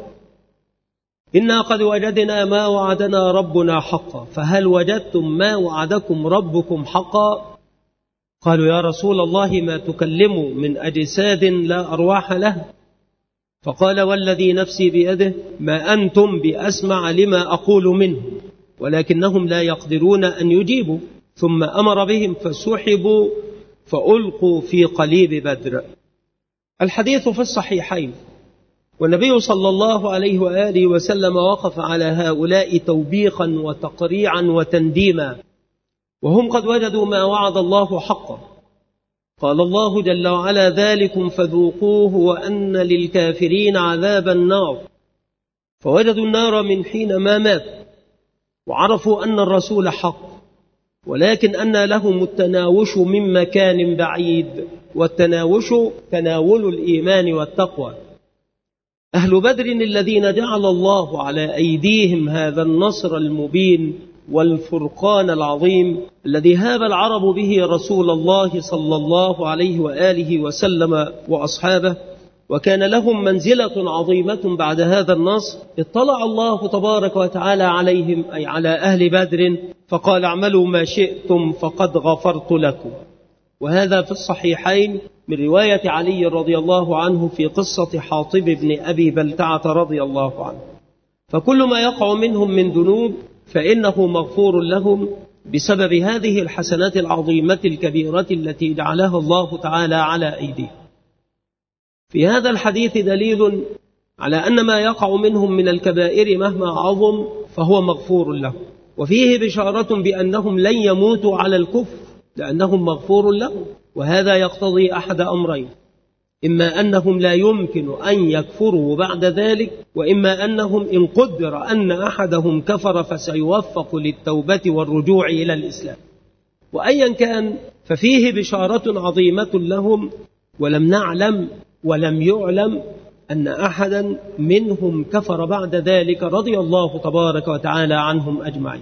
إنا قد وجدنا ما وعدنا ربنا حقا، فهل وجدتم ما وعدكم ربكم حقا؟ قالوا: يا رسول الله ما تكلم من أجساد لا أرواح له. فقال: والذي نفسي بيده ما أنتم بأسمع لما أقول منه، ولكنهم لا يقدرون أن يجيبوا. ثم أمر بهم فسحبوا فألقوا في قليب بدر. الحديث في الصحيحين، والنبي صلى الله عليه وآله وسلم وقف على هؤلاء توبيخا وتقريعا وتنديما، وهم قد وجدوا ما وعد الله حقا. قال الله جل وعلا: ذلكم فذوقوه وأن للكافرين عذاب النار. فوجدوا النار من حين ما مات، وعرفوا أن الرسول حق، ولكن أن لهم التناوش من مكان بعيد، والتناوش تناول الإيمان والتقوى. أهل بدر الذين جعل الله على أيديهم هذا النصر المبين والفرقان العظيم الذي هاب العرب به رسول الله صلى الله عليه وآله وسلم وأصحابه، وكان لهم منزلة عظيمة بعد هذا النصر. اطلع الله تبارك وتعالى عليهم، أي على أهل بدر، فقال: اعملوا ما شئتم فقد غفرت لكم. وهذا في الصحيحين من رواية علي رضي الله عنه في قصة حاطب بن أبي بلتعة رضي الله عنه. فكل ما يقع منهم من ذنوب فإنه مغفور لهم بسبب هذه الحسنات العظيمة الكبيرة التي جعلها الله تعالى على أيديهم. في هذا الحديث دليل على أن ما يقع منهم من الكبائر مهما عظم فهو مغفور لهم، وفيه بشارة بأنهم لن يموتوا على الكفر لأنهم مغفور لهم. وهذا يقتضي أحد أمرين: إما أنهم لا يمكن أن يكفروا بعد ذلك، وإما أنهم إن قدر أن أحدهم كفر فسيوفق للتوبة والرجوع إلى الإسلام. وأيا كان ففيه بشارة عظيمة لهم، ولم نعلم ولم يعلم أن أحدا منهم كفر بعد ذلك، رضي الله تبارك وتعالى عنهم أجمعين.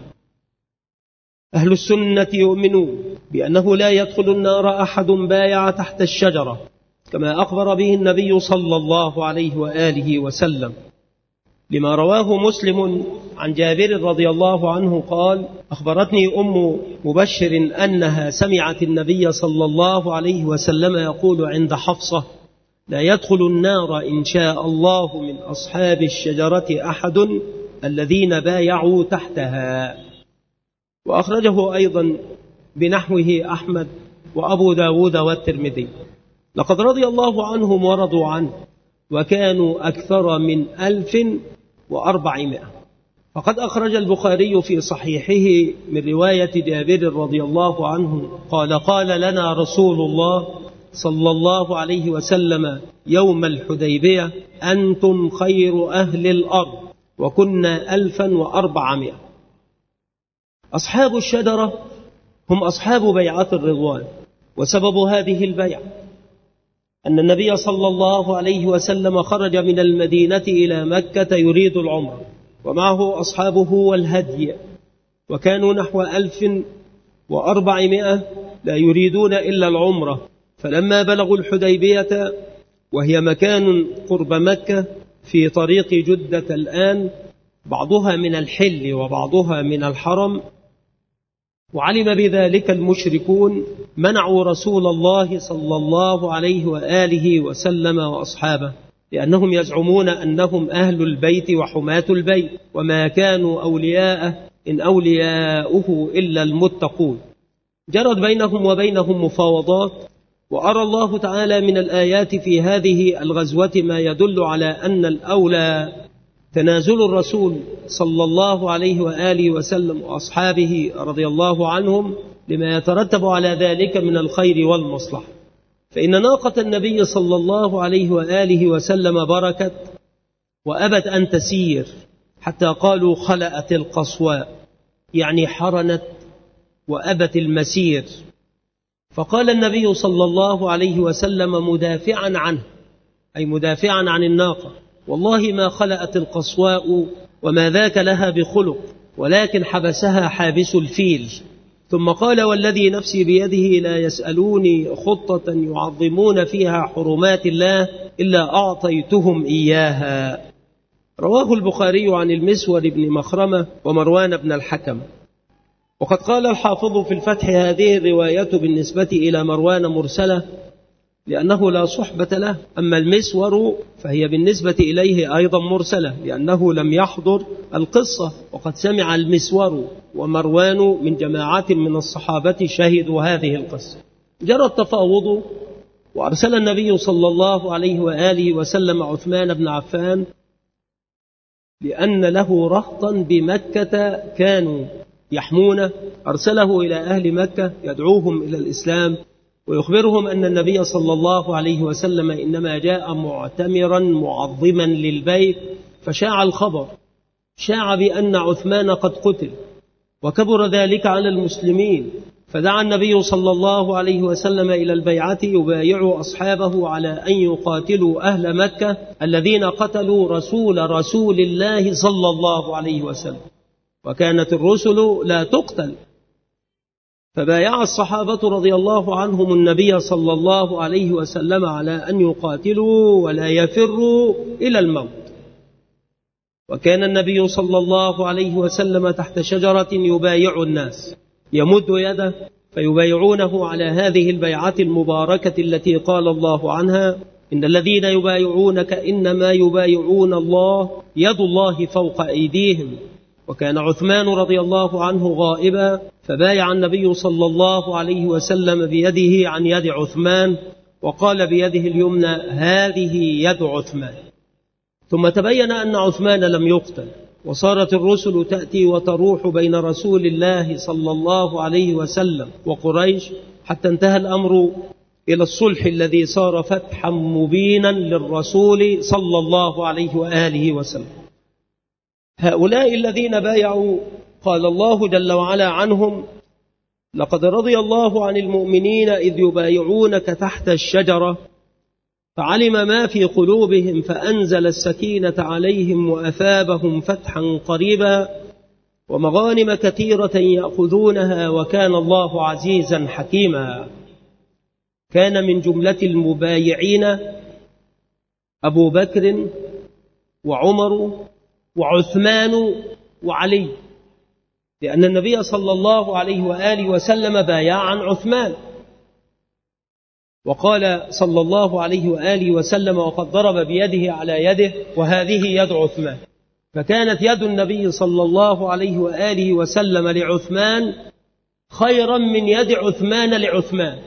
أهل السنة يؤمنون بأنه لا يدخل النار أحد بايع تحت الشجرة، كما أخبر به النبي صلى الله عليه وآله وسلم، لما رواه مسلم عن جابر رضي الله عنه قال: أخبرتني أم مبشر أنها سمعت النبي صلى الله عليه وسلم يقول عند حفصة: لا يدخل النار إن شاء الله من أصحاب الشجرة أحد الذين بايعوا تحتها. وأخرجه أيضا بنحوه أحمد وأبو داود والترمذي. لقد رضي الله عنهم ورضوا عنه، وكانوا أكثر من 1400. فقد أخرج البخاري في صحيحه من رواية جابر رضي الله عنه قال قال لنا رسول الله صلى الله عليه وسلم يوم الحديبية: أنتم خير أهل الأرض، وكنا 1400. أصحاب الشجرة هم أصحاب بيعة الرضوان، وسبب هذه البيعة أن النبي صلى الله عليه وسلم خرج من المدينة إلى مكة يريد العمرة، ومعه أصحابه والهدي، وكانوا نحو 1400 لا يريدون إلا العمرة. فلما بلغوا الحديبية وهي مكان قرب مكة في طريق جدة الآن، بعضها من الحل وبعضها من الحرم، وعلم بذلك المشركون منعوا رسول الله صلى الله عليه وآله وسلم وأصحابه، لأنهم يزعمون أنهم أهل البيت وحماة البيت، وما كانوا أولياءه إن أولياؤه إلا المتقون. جرت بينهم وبينهم مفاوضات، وأرى الله تعالى من الآيات في هذه الغزوة ما يدل على أن الأولى تنازل الرسول صلى الله عليه وآله وسلم وأصحابه رضي الله عنهم لما يترتب على ذلك من الخير والمصلحة. فإن ناقة النبي صلى الله عليه وآله وسلم بركت وأبت أن تسير، حتى قالوا خلأت القصواء، يعني حرنت وأبت المسير. فقال النبي صلى الله عليه وسلم مدافعا عنه، أي مدافعا عن الناقة: والله ما خلأت القصواء وما ذاك لها بخلق، ولكن حبسها حابس الفيل. ثم قال: والذي نفسي بيده لا يسألوني خطة يعظمون فيها حرمات الله إلا أعطيتهم إياها. رواه البخاري عن المسور بن مخرمة ومروان بن الحكم. وقد قال الحافظ في الفتح: هذه الرواية بالنسبة إلى مروان مرسلة، لأنه لا صحبة له. أما المسور فهي بالنسبة إليه أيضا مرسلة، لأنه لم يحضر القصة، وقد سمع المسور ومروان من جماعة من الصحابة شهدوا هذه القصة. جرى التفاوض، وأرسل النبي صلى الله عليه وآله وسلم عثمان بن عفان، لأن له رهطا بمكة كانوا يحمونه، أرسله إلى أهل مكة يدعوهم إلى الإسلام ويخبرهم أن النبي صلى الله عليه وسلم إنما جاء معتمرا معظما للبيت. فشاع الخبر، شاع بأن عثمان قد قتل، وكبر ذلك على المسلمين، فدعا النبي صلى الله عليه وسلم إلى البيعة يبايع أصحابه على أن يقاتلوا أهل مكة الذين قتلوا رسول الله صلى الله عليه وسلم، وكانت الرسل لا تقتل. فبايع الصحابة رضي الله عنهم النبي صلى الله عليه وسلم على أن يقاتلوا ولا يفروا إلى الموت. وكان النبي صلى الله عليه وسلم تحت شجرة يبايع الناس، يمد يده فيبايعونه على هذه البيعة المباركة التي قال الله عنها: إن الذين يبايعونك إنما يبايعون الله، يد الله فوق أيديهم. وكان عثمان رضي الله عنه غائبا، فبايع النبي صلى الله عليه وسلم بيده عن يد عثمان، وقال بيده اليمنى: هذه يد عثمان. ثم تبين أن عثمان لم يقتل، وصارت الرسل تأتي وتروح بين رسول الله صلى الله عليه وسلم وقريش، حتى انتهى الأمر إلى الصلح الذي صار فتحا مبينا للرسول صلى الله عليه وآله وسلم. هؤلاء الذين بايعوا قال الله جل وعلا عنهم: لقد رضي الله عن المؤمنين إذ يبايعونك تحت الشجرة فعلم ما في قلوبهم فأنزل السكينة عليهم وأثابهم فتحا قريبا ومغانم كثيرة يأخذونها وكان الله عزيزا حكيما. كان من جملة المبايعين أبو بكر وعمر وعثمان وعلي، لأن النبي صلى الله عليه وآله وسلم بايع عن عثمان، وقال صلى الله عليه وآله وسلم: وقد ضرب بيده على يده وهذه يد عثمان. فكانت يد النبي صلى الله عليه وآله وسلم لعثمان خيرا من يد عثمان لعثمان.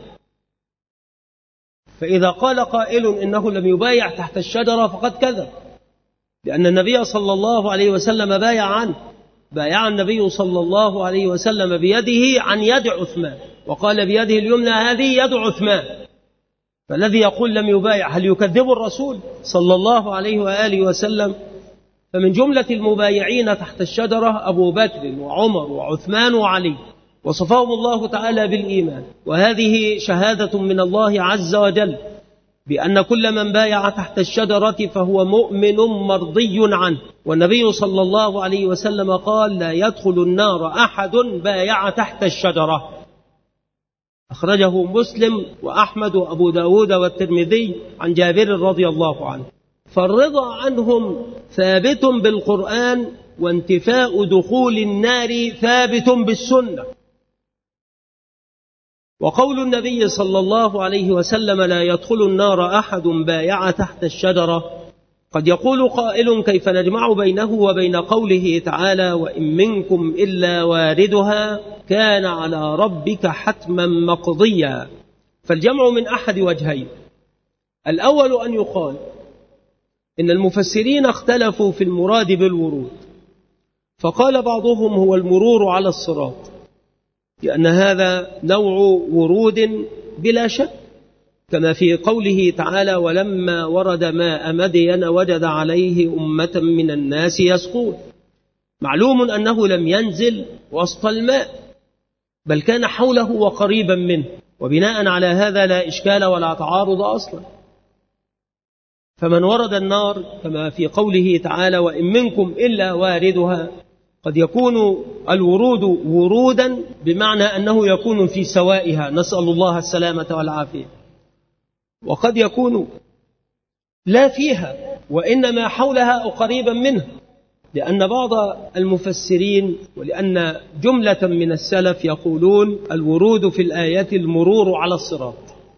فإذا قال قائل إنه لم يبايع تحت الشجرة فقد كذب، لأن النبي صلى الله عليه وسلم بايع عنه، بايع النبي صلى الله عليه وسلم بيده عن يد عثمان، وقال بيده اليمنى هذه يد عثمان. فالذي يقول لم يبايع هل يكذب الرسول صلى الله عليه وآله وسلم؟ فمن جملة المبايعين تحت الشجرة أبو بكر وعمر وعثمان وعلي، وصفهم الله تعالى بالإيمان. وهذه شهادة من الله عز وجل بأن كل من بايع تحت الشجرة فهو مؤمن مرضي عنه. والنبي صلى الله عليه وسلم قال: لا يدخل النار أحد بايع تحت الشجرة. أخرجه مسلم وأحمد وأبو داود والترمذي عن جابر رضي الله عنه. فالرضا عنهم ثابت بالقرآن، وانتفاء دخول النار ثابت بالسنة. وقول النبي صلى الله عليه وسلم: لا يدخل النار أحد بايع تحت الشجرة، قد يقول قائل: كيف نجمع بينه وبين قوله تعالى: وإن منكم إلا واردها كان على ربك حتما مقضيا؟ فالجمع من أحد وجهين. الأول أن يقال إن المفسرين اختلفوا في المراد بالورود، فقال بعضهم هو المرور على الصراط، لأن هذا نوع ورود بلا شك، كما في قوله تعالى: ولما ورد ماء مدين وجد عليه أمة من الناس يسقون. معلوم أنه لم ينزل وسط الماء، بل كان حوله وقريبا منه، وبناء على هذا لا إشكال ولا تعارض أصلا. فمن ورد النار كما في قوله تعالى: وإن منكم إلا واردها، قد يكون الورود ورودا بمعنى أنه يكون في سوائها، نسأل الله السلامة والعافية، وقد يكون لا فيها وإنما حولها أو قريبا منها، لأن بعض المفسرين ولأن جملة من السلف يقولون الورود في الآية المرور على الصراط،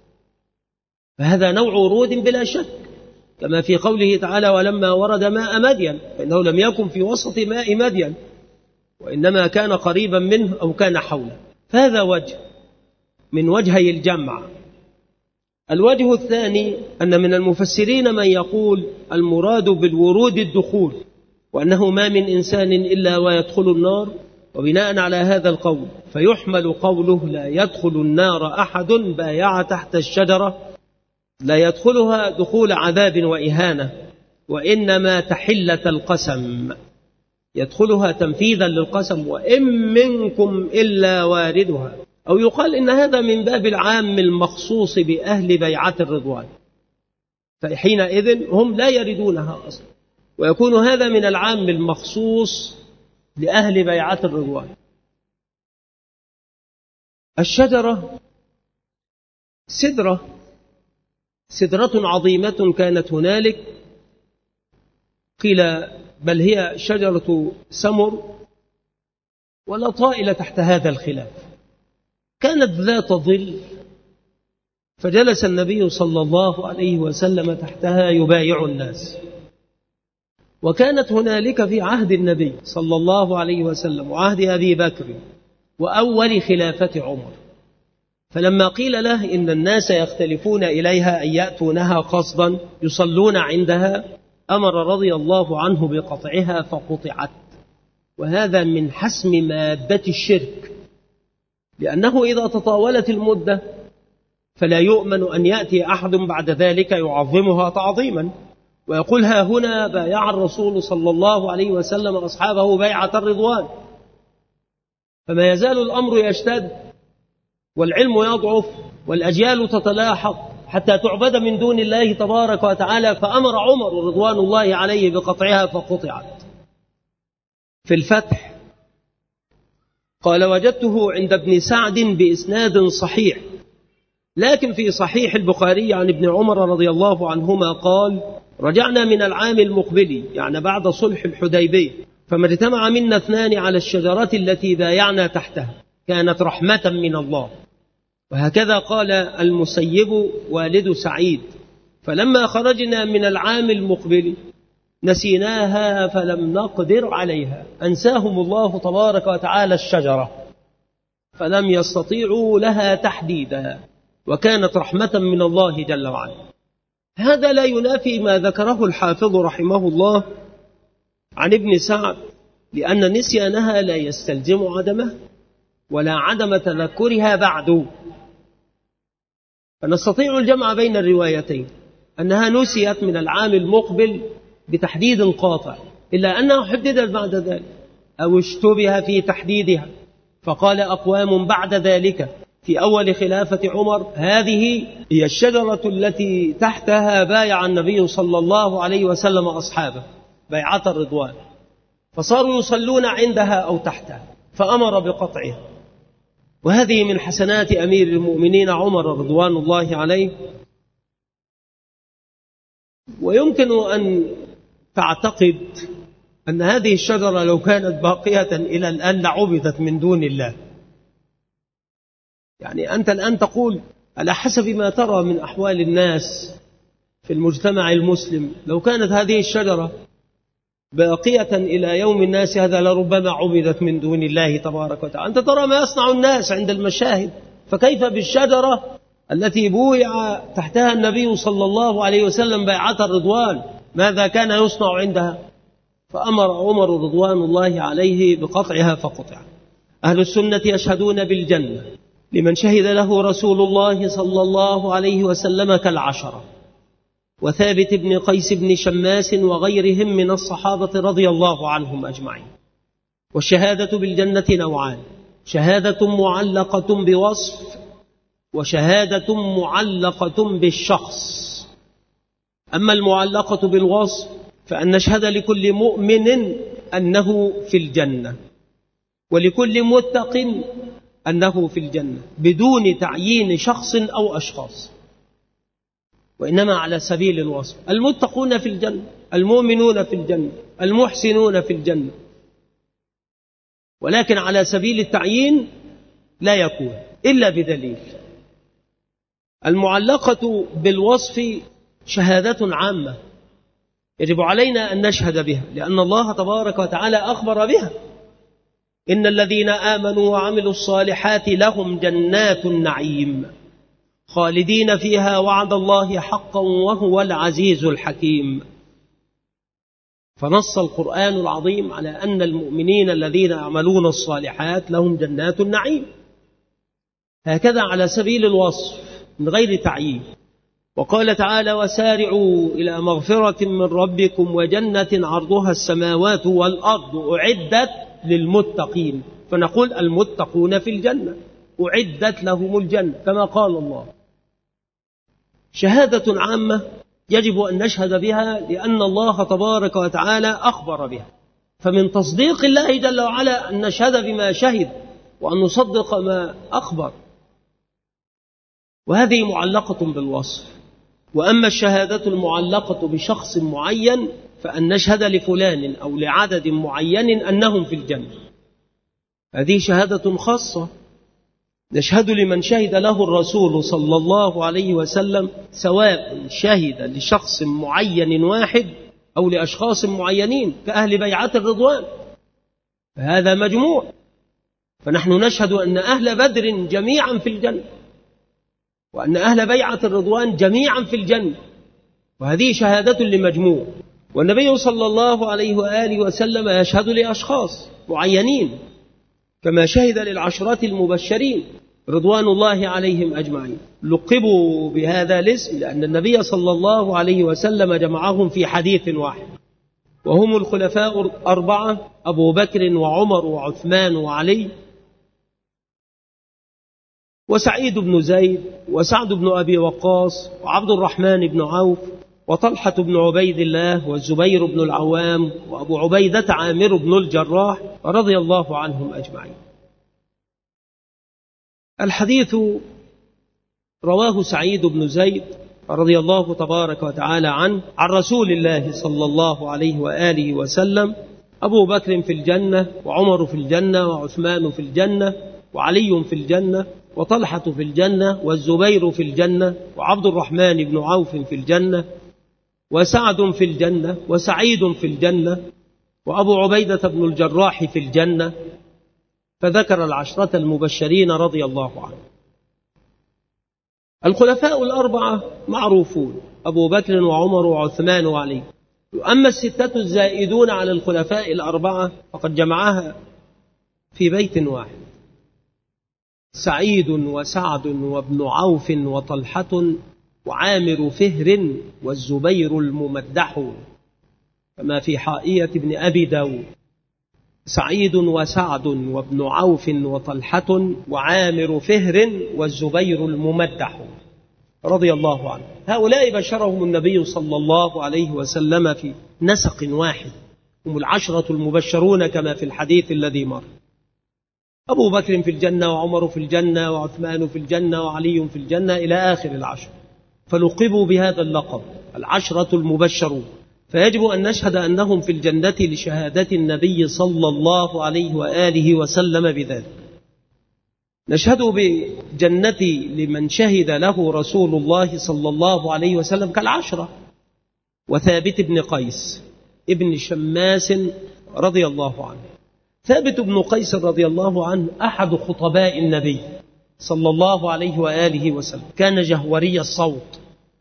فهذا نوع ورود بلا شك، كما في قوله تعالى: ولما ورد ماء مدين، فإنه لم يكن في وسط ماء مدين، وإنما كان قريبا منه أو كان حوله. فهذا وجه من وجهي الجمع. الوجه الثاني أن من المفسرين من يقول المراد بالورود الدخول، وأنه ما من إنسان إلا ويدخل النار، وبناء على هذا القول فيحمل قوله: لا يدخل النار أحد بايع تحت الشجرة، لا يدخلها دخول عذاب وإهانة، وإنما تحلة القسم، يدخلها تنفيذا للقسم: وإن منكم إلا واردها. أو يقال إن هذا من باب العام المخصوص بأهل بيعة الرضوان، فحينئذ هم لا يردونها أصلا، ويكون هذا من العام المخصوص لأهل بيعة الرضوان. الشجرة سدرة عظيمة كانت هنالك، قيل بل هي شجرة سمر، ولا طائل تحت هذا الخلاف. كانت ذات ظل، فجلس النبي صلى الله عليه وسلم تحتها يبايع الناس. وكانت هنالك في عهد النبي صلى الله عليه وسلم وعهد أبي بكر وأول خلافة عمر. فلما قيل له إن الناس يختلفون إليها أن يأتونها قصدا يصلون عندها، أمر رضي الله عنه بقطعها فقطعت. وهذا من حسم مادة الشرك، لأنه إذا تطاولت المدة فلا يؤمن أن يأتي أحد بعد ذلك يعظمها تعظيما ويقول: ها هنا بايع الرسول صلى الله عليه وسلم أصحابه بيعة الرضوان. فما يزال الأمر يشتد والعلم يضعف والأجيال تتلاحق حتى تعبد من دون الله تبارك وتعالى. فأمر عمر رضوان الله عليه بقطعها فقطعت. في الفتح قال: وجدته عند ابن سعد بإسناد صحيح، لكن في صحيح البخاري عن ابن عمر رضي الله عنهما قال: رجعنا من العام المقبل، يعني بعد صلح الحديبية، فما اجتمع منا اثنان على الشجرة التي بايعنا تحتها، كانت رحمة من الله. وهكذا قال المسيب والد سعيد: فلما خرجنا من العام المقبل نسيناها فلم نقدر عليها، أنساهم الله تبارك وتعالى الشجرة فلم يستطيعوا لها تحديدا، وكانت رحمة من الله جل وعلا. هذا لا ينافي ما ذكره الحافظ رحمه الله عن ابن سعد لأن نسيانها لا يستلزم عدمها ولا عدم تذكرها بعد. فنستطيع الجمع بين الروايتين، أنها نسيت من العام المقبل بتحديد قاطع، إلا أنها حددت بعد ذلك أو اشتبه في تحديدها، فقال أقوام بعد ذلك في أول خلافة عمر: هذه هي الشجرة التي تحتها بايع النبي صلى الله عليه وسلم أصحابه بيعة الرضوان، فصاروا يصلون عندها أو تحتها، فأمر بقطعها. وهذه من حسنات أمير المؤمنين عمر رضوان الله عليه. ويمكن أن تعتقد أن هذه الشجرة لو كانت باقية إلى الآن لعبدت من دون الله. يعني أنت الآن تقول على حسب ما ترى من أحوال الناس في المجتمع المسلم، لو كانت هذه الشجرة باقية إلى يوم الناس هذا لربما عبدت من دون الله تبارك وتعالى. أنت ترى ما يصنع الناس عند المشاهد، فكيف بالشجرة التي بويع تحتها النبي صلى الله عليه وسلم بيعة الرضوان؟ ماذا كان يصنع عندها؟ فأمر عمر رضوان الله عليه بقطعها فقطع. أهل السنة يشهدون بالجنة لمن شهد له رسول الله صلى الله عليه وسلم كالعشرة، وثابت بن قيس بن شماس وغيرهم من الصحابة رضي الله عنهم أجمعين. والشهادة بالجنة نوعان: شهادة معلقة بوصف، وشهادة معلقة بالشخص. أما المعلقة بالوصف فأن نشهد لكل مؤمن أنه في الجنة، ولكل متق أنه في الجنة، بدون تعيين شخص أو أشخاص، وإنما على سبيل الوصف. المتقون في الجنة، المؤمنون في الجنة، المحسنون في الجنة، ولكن على سبيل التعيين لا يكون إلا بدليل. المعلقة بالوصف شهادة عامة يجب علينا أن نشهد بها، لأن الله تبارك وتعالى أخبر بها: إن الذين آمنوا وعملوا الصالحات لهم جنات النعيم خالدين فيها وعد الله حقا وهو العزيز الحكيم. فنص القرآن العظيم على أن المؤمنين الذين يعملون الصالحات لهم جنات النعيم، هكذا على سبيل الوصف من غير تعيين. وقال تعالى: وسارعوا إلى مغفرة من ربكم وجنة عرضها السماوات والأرض أعدت للمتقين. فنقول المتقون في الجنة، أعدت لهم الجنة كما قال الله. شهادة عامة يجب أن نشهد بها لأن الله تبارك وتعالى أخبر بها، فمن تصديق الله جل وعلا أن نشهد بما شهد وأن نصدق ما أخبر، وهذه معلقة بالوصف. وأما الشهادة المعلقة بشخص معين فأن نشهد لفلان أو لعدد معين أنهم في الجنة، هذه شهادة خاصة نشهد لمن شهد له الرسول صلى الله عليه وسلم، سواء شهد لشخص معين واحد أو لأشخاص معينين كأهل بيعة الرضوان، فهذا مجموع. فنحن نشهد أن أهل بدر جميعا في الجنة، وأن أهل بيعة الرضوان جميعا في الجنة، وهذه شهادة لمجموع. والنبي صلى الله عليه وآله وسلم يشهد لأشخاص معينين كما شهد للعشرة المبشرين رضوان الله عليهم أجمعين، لقبوا بهذا الاسم لأن النبي صلى الله عليه وسلم جمعهم في حديث واحد، وهم الخلفاء الأربعة: أبو بكر وعمر وعثمان وعلي وسعيد بن زيد وسعد بن أبي وقاص وعبد الرحمن بن عوف وطلحة بن عبيد الله والزبير بن العوام وأبو عبيدة عامر بن الجراح رضي الله عنهم أجمعين. الحديث رواه سعيد بن زيد رضي الله تبارك وتعالى عنه عن رسول الله صلى الله عليه وآله وسلم: أبو بكر في الجنة، وعمر في الجنة، وعثمان في الجنة، وعلي في الجنة، وطلحة في الجنة، والزبير في الجنة، وعبد الرحمن بن عوف في الجنة، وسعد في الجنة، وسعيد في الجنة، وأبو عبيدة بن الجراح في الجنة. فذكر العشرة المبشرين رضي الله عنهم. الخلفاء الأربعة معروفون: أبو بكر وعمر وعثمان وعلي، أما الستة الزائدون على الخلفاء الأربعة فقد جمعها في بيت واحد: سعيد وسعد وابن عوف وطلحة وعامر فهر والزبير الممدح، كما في حائية ابن أبي داود: سعيد وسعد وابن عوف وطلحة وعامر فهر والزبير الممدح رضي الله عنه. هؤلاء بشرهم النبي صلى الله عليه وسلم في نسق واحد، هم العشرة المبشرون كما في الحديث الذي مر: أبو بكر في الجنة، وعمر في الجنة، وعثمان في الجنة، وعلي في الجنة، إلى آخر العشر، فلقبوا بهذا اللقب العشرة المبشرون. فيجب أن نشهد أنهم في الجنة لشهادة النبي صلى الله عليه وآله وسلم بذلك. نشهد بجنة لمن شهد له رسول الله صلى الله عليه وسلم كالعشرة: وثابت بن قيس ابن شماس رضي الله عنه. ثابت بن قيس رضي الله عنه أحد خطباء النبي صلى الله عليه وآله وسلم، كان جهوري الصوت.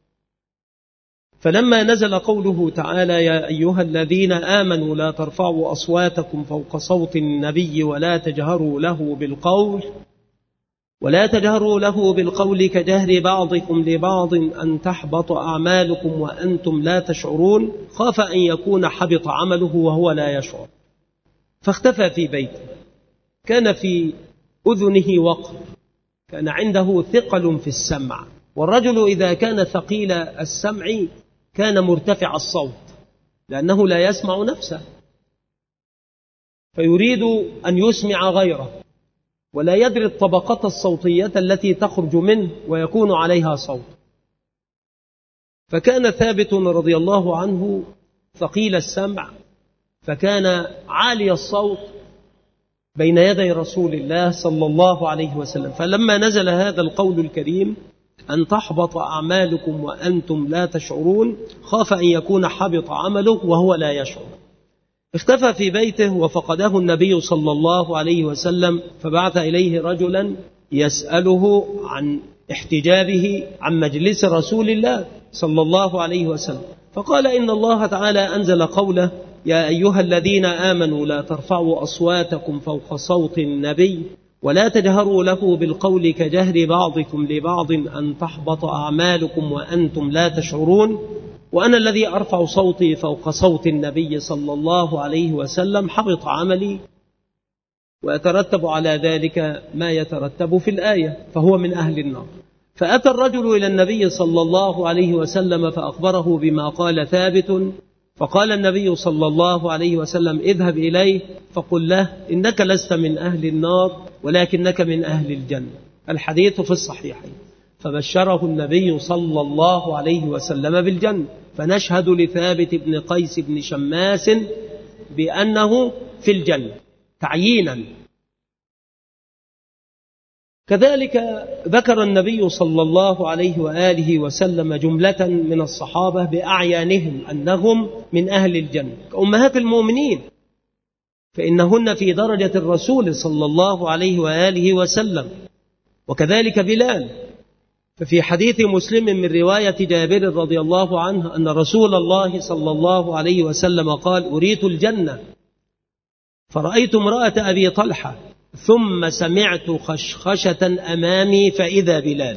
فلما نزل قوله تعالى: يا أيها الذين آمنوا لا ترفعوا أصواتكم فوق صوت النبي ولا تجهروا له بالقول كجهر بعضكم لبعض أن تحبط أعمالكم وأنتم لا تشعرون، خاف أن يكون حبط عمله وهو لا يشعر، فاختفى في بيته. كان في أذنه وقر، كان عنده ثقل في السمع، والرجل إذا كان ثقيل السمع كان مرتفع الصوت لأنه لا يسمع نفسه، فيريد أن يسمع غيره ولا يدري الطبقات الصوتية التي تخرج منه ويكون عليها صوت. فكان ثابت رضي الله عنه ثقيل السمع، فكان عالي الصوت بين يدي رسول الله صلى الله عليه وسلم. فلما نزل هذا القول الكريم: أن تحبط أعمالكم وأنتم لا تشعرون، خاف أن يكون حبط عمله وهو لا يشعر، اختفى في بيته وفقده النبي صلى الله عليه وسلم، فبعث إليه رجلا يسأله عن احتجابه عن مجلس رسول الله صلى الله عليه وسلم، فقال: إن الله تعالى أنزل قوله: يا أيها الذين آمنوا لا ترفعوا أصواتكم فوق صوت النبي ولا تجهروا له بالقول كجهر بعضكم لبعض أن تحبط أعمالكم وأنتم لا تشعرون، وأنا الذي أرفع صوتي فوق صوت النبي صلى الله عليه وسلم حبط عملي، ويترتب على ذلك ما يترتب في الآية، فهو من أهل النار. فأتى الرجل إلى النبي صلى الله عليه وسلم فأخبره بما قال ثابت، فقال النبي صلى الله عليه وسلم: اذهب إليه فقل له إنك لست من أهل النار ولكنك من أهل الجنة. الحديث في الصحيحين. فبشره النبي صلى الله عليه وسلم بالجنة. فنشهد لثابت بن قيس بن شماس بأنه في الجنة تعيينا. كذلك ذكر النبي صلى الله عليه وآله وسلم جملة من الصحابة بأعيانهم أنهم من أهل الجنة كأمهات المؤمنين، فإنهن في درجة الرسول صلى الله عليه وآله وسلم، وكذلك بلال. ففي حديث مسلم من رواية جابر رضي الله عنه أن رسول الله صلى الله عليه وسلم قال: أريت الجنة فرأيت امرأة أبي طلحة ثم سمعت خشخشة أمامي فإذا بلال.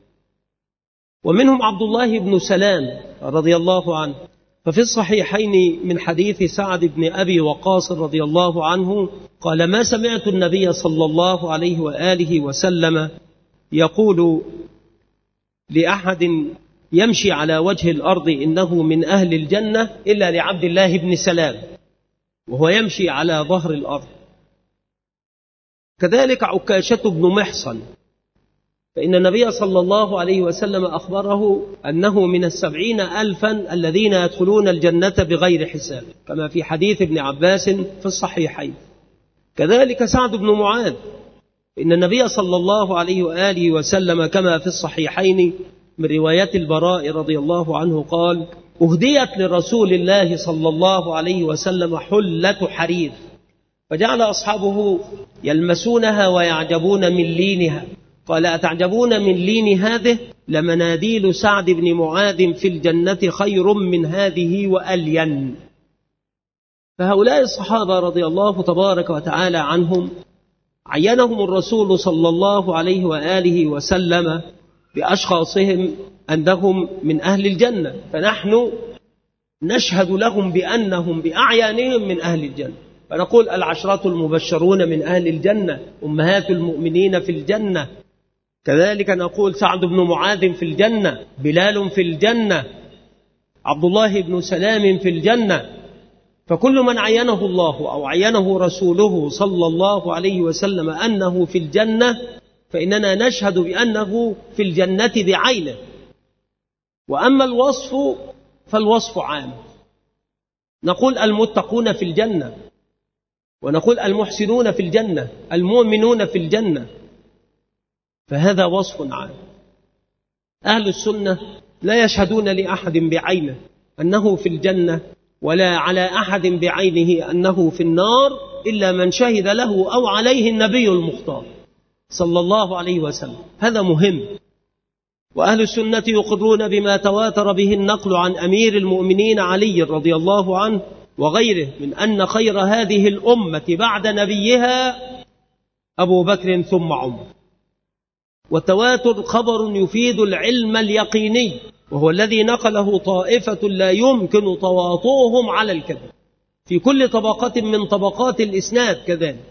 ومنهم عبد الله بن سلام رضي الله عنه. ففي الصحيحين من حديث سعد بن أبي وقاص رضي الله عنه قال: ما سمعت النبي صلى الله عليه وآله وسلم يقول لأحد يمشي على وجه الأرض إنه من أهل الجنة إلا لعبد الله بن سلام وهو يمشي على ظهر الأرض. كذلك عكاشة بن محصن، فإن النبي صلى الله عليه وسلم أخبره أنه من 70,000 الذين يدخلون الجنة بغير حساب، كما في حديث ابن عباس في الصحيحين. كذلك سعد بن معاذ، إن النبي صلى الله عليه وآله وسلم كما في الصحيحين من رواية البراء رضي الله عنه قال: أهديت لرسول الله صلى الله عليه وسلم حلة حرير، فجعل أصحابه يلمسونها ويعجبون من لينها. قال: أتعجبون من لين هذه؟ لمناديل سعد بن معاذ في الجنة خير من هذه وألين. فهؤلاء الصحابة رضي الله تبارك وتعالى عنهم عينهم الرسول صلى الله عليه وآله وسلم بأشخاصهم أنهم من أهل الجنة، فنحن نشهد لهم بأنهم بأعيانهم من أهل الجنة، فنقول العشرة المبشرون من أهل الجنة، أمهات المؤمنين في الجنة، كذلك نقول سعد بن معاذ في الجنة، بلال في الجنة، عبد الله بن سلام في الجنة. فكل من عينه الله أو عينه رسوله صلى الله عليه وسلم أنه في الجنة فإننا نشهد بأنه في الجنة بعينه. وأما الوصف فالوصف عام، نقول المتقون في الجنة، ونقول المحسنون في الجنة، المؤمنون في الجنة، فهذا وصف عام. أهل السنة لا يشهدون لأحد بعينه أنه في الجنة، ولا على أحد بعينه أنه في النار، إلا من شهد له أو عليه النبي المختار صلى الله عليه وسلم. هذا مهم. وأهل السنة يقرون بما تواتر به النقل عن أمير المؤمنين علي رضي الله عنه وغيره من أن خير هذه الأمة بعد نبيها أبو بكر ثم عمر. والتواتر خبر يفيد العلم اليقيني، وهو الذي نقله طائفة لا يمكن تواطؤهم على الكذب في كل طبقة من طبقات الإسناد كذلك.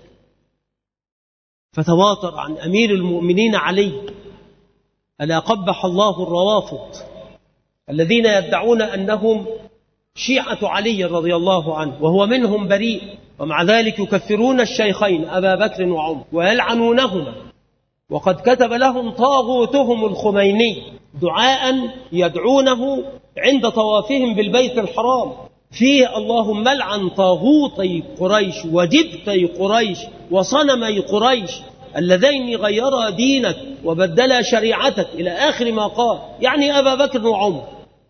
فتواتر عن أمير المؤمنين علي. ألا قبح الله الروافض الذين يدعون أنهم شيعة علي رضي الله عنه وهو منهم بريء، ومع ذلك يكفرون الشيخين أبا بكر وعمر ويلعنونهما، وقد كتب لهم طاغوتهم الخميني دعاء يدعونه عند طوافهم بالبيت الحرام فيه: اللهم لعن طاغوتي قريش وجبتي قريش وصنمي قريش اللذين غيرا دينك وبدلا شريعتك، إلى آخر ما قال، يعني أبا بكر وعمر،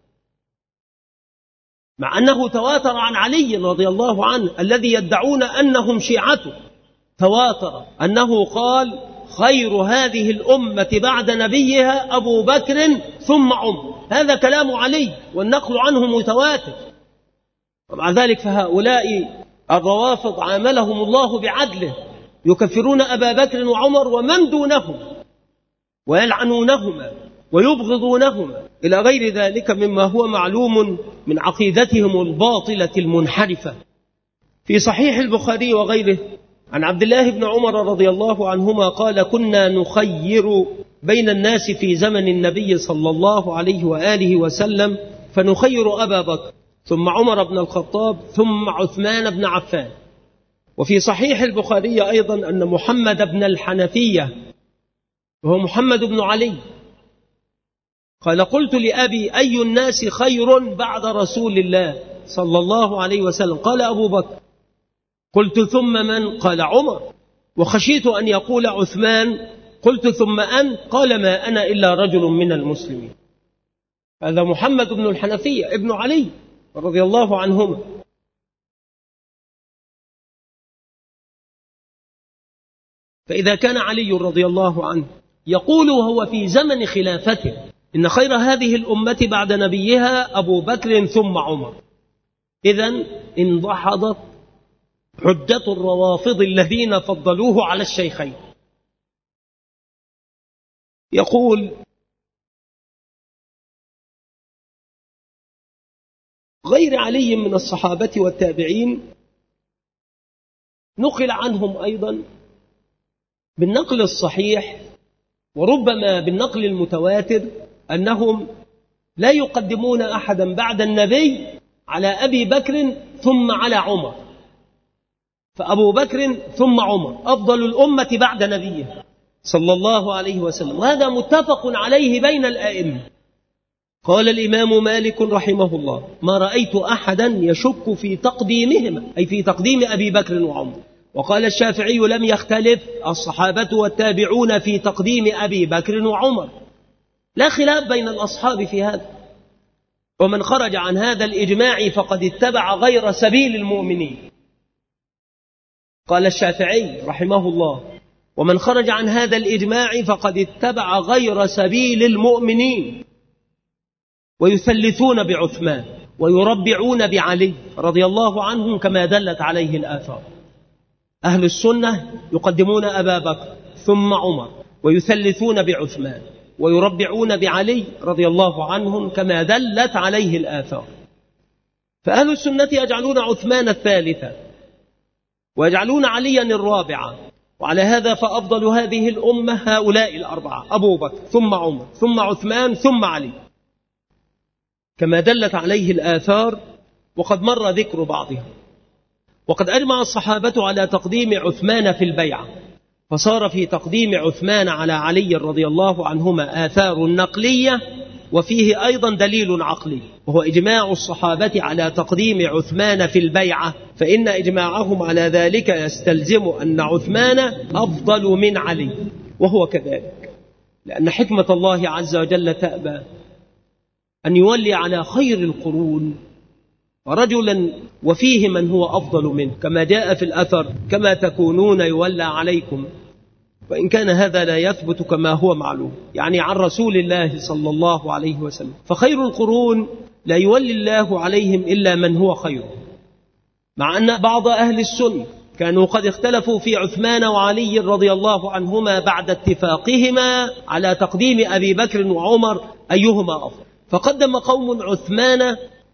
مع أنه تواتر عن علي رضي الله عنه الذي يدعون أنهم شيعته، تواتر أنه قال: خير هذه الأمة بعد نبيها أبو بكر ثم عمر. هذا كلام علي والنقل عنه متواتر. ومع ذلك فهؤلاء الروافض عاملهم الله بعدله، يكفرون أبا بكر وعمر ومن دونهم ويلعنونهما ويبغضونهما إلى غير ذلك مما هو معلوم من عقيدتهم الباطلة المنحرفة. في صحيح البخاري وغيره عن عبد الله بن عمر رضي الله عنهما قال: كنا نخير بين الناس في زمن النبي صلى الله عليه وآله وسلم، فنخير أبا بكر ثم عمر بن الخطاب ثم عثمان بن عفان. وفي صحيح البخاري أيضا أن محمد بن الحنفية وهو محمد بن علي قال: قلت لأبي: أي الناس خير بعد رسول الله صلى الله عليه وسلم؟ قال: أبو بكر. قلت: ثم من؟ قال: عمر. وخشيت أن يقول عثمان. قلت: ثم أنت؟ قال: ما أنا إلا رجل من المسلمين. هذا محمد بن الحنفية ابن علي رضي الله عنهما. فإذا كان علي رضي الله عنه يقول وهو في زمن خلافته إن خير هذه الأمة بعد نبيها أبو بكر ثم عمر، إذن انضحضت حجة الروافض الذين فضلوه على الشيخين. يقول: غير علي من الصحابة والتابعين نقل عنهم أيضا بالنقل الصحيح وربما بالنقل المتواتر أنهم لا يقدمون أحدا بعد النبي على أبي بكر ثم على عمر، فأبو بكر ثم عمر أفضل الأمة بعد نبيه صلى الله عليه وسلم، وهذا متفق عليه بين الآئمة. قال الإمام مالك رحمه الله: ما رأيت أحدا يشك في تقديمهما، أي في تقديم أبي بكر وعمر. وقال الشافعي: لم يختلف الصحابة والتابعون في تقديم أبي بكر وعمر، لا خلاف بين الأصحاب في هذا، ومن خرج عن هذا الإجماع فقد اتبع غير سبيل المؤمنين. قال الشافعي رحمه الله: ومن خرج عن هذا الإجماع فقد اتبع غير سبيل المؤمنين، ويثلثون بعثمان ويربعون بعلي رضي الله عنهم كما دلت عليه الآثار. أهل السنة يقدمون أبا بكر ثم عمر، ويثلثون بعثمان ويربعون بعلي رضي الله عنهم كما دلت عليه الآثار. فأهل السنة يجعلون عثمان الثالثة ويجعلون عليا الرابعة، وعلى هذا فأفضل هذه الأمة هؤلاء الأربعة: أبو بكر ثم عمر ثم عثمان ثم علي، كما دلت عليه الآثار، وقد مر ذكر بعضها. وقد أجمع الصحابة على تقديم عثمان في البيعة، فصار في تقديم عثمان على علي رضي الله عنهما آثار نقلية، وفيه أيضا دليل عقلي، وهو إجماع الصحابة على تقديم عثمان في البيعة، فإن إجماعهم على ذلك يستلزم أن عثمان أفضل من علي، وهو كذلك، لأن حكمة الله عز وجل تأبى أن يولي على خير القرون رجلا وفيه من هو أفضل منه، كما جاء في الأثر: كما تكونون يولى عليكم، وإن كان هذا لا يثبت كما هو معلوم، يعني عن رسول الله صلى الله عليه وسلم. فخير القرون لا يولي الله عليهم إلا من هو خير، مع أن بعض أهل السنة كانوا قد اختلفوا في عثمان وعلي رضي الله عنهما بعد اتفاقهما على تقديم أبي بكر وعمر أيهما أفضل، فقدم قوم عثمان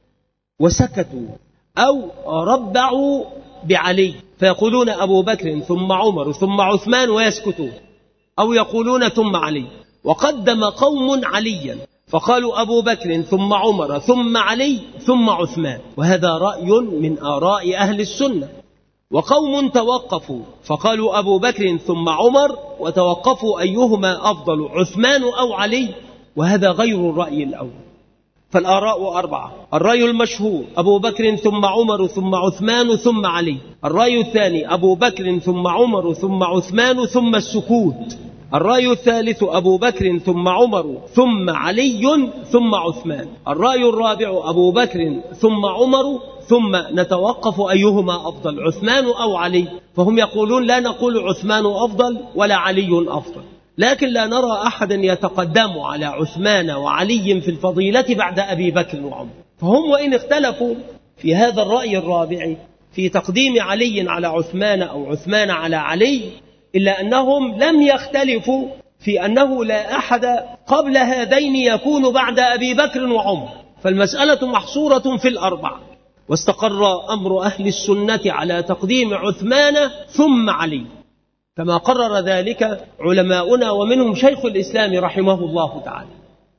وسكتوا أو ربعوا بعلي، فيقولون أبو بكر ثم عمر ثم عثمان ويسكتون، أو يقولون ثم علي. وقدم قوم عليا فقالوا أبو بكر ثم عمر ثم علي ثم عثمان، وهذا رأي من آراء أهل السنة. وقوم توقفوا فقالوا أبو بكر ثم عمر، وتوقفوا أيهما أفضل، عثمان أو علي، وهذا غير الرأي الأول. فالآراء أربعة: الرأي المشهور أبو بكر ثم عمر ثم عثمان ثم علي. الرأي الثاني أبو بكر ثم عمر ثم عثمان ثم السكوت. الرأي الثالث أبو بكر ثم عمر ثم علي ثم عثمان. الرأي الرابع أبو بكر ثم عمر ثم نتوقف أيهما أفضل، عثمان أو علي. فهم يقولون لا نقول عثمان أفضل ولا علي أفضل، لكن لا نرى أحدا يتقدم على عثمان وعلي في الفضيلة بعد أبي بكر وعمر. فهم وإن اختلفوا في هذا الرأي الرابع في تقديم علي على عثمان أو عثمان على علي، إلا أنهم لم يختلفوا في أنه لا أحد قبل هذين يكون بعد أبي بكر وعمر، فالمسألة محصورة في الأربعة. واستقر أمر أهل السنة على تقديم عثمان ثم علي، كما قرر ذلك علماؤنا ومنهم شيخ الإسلام رحمه الله تعالى.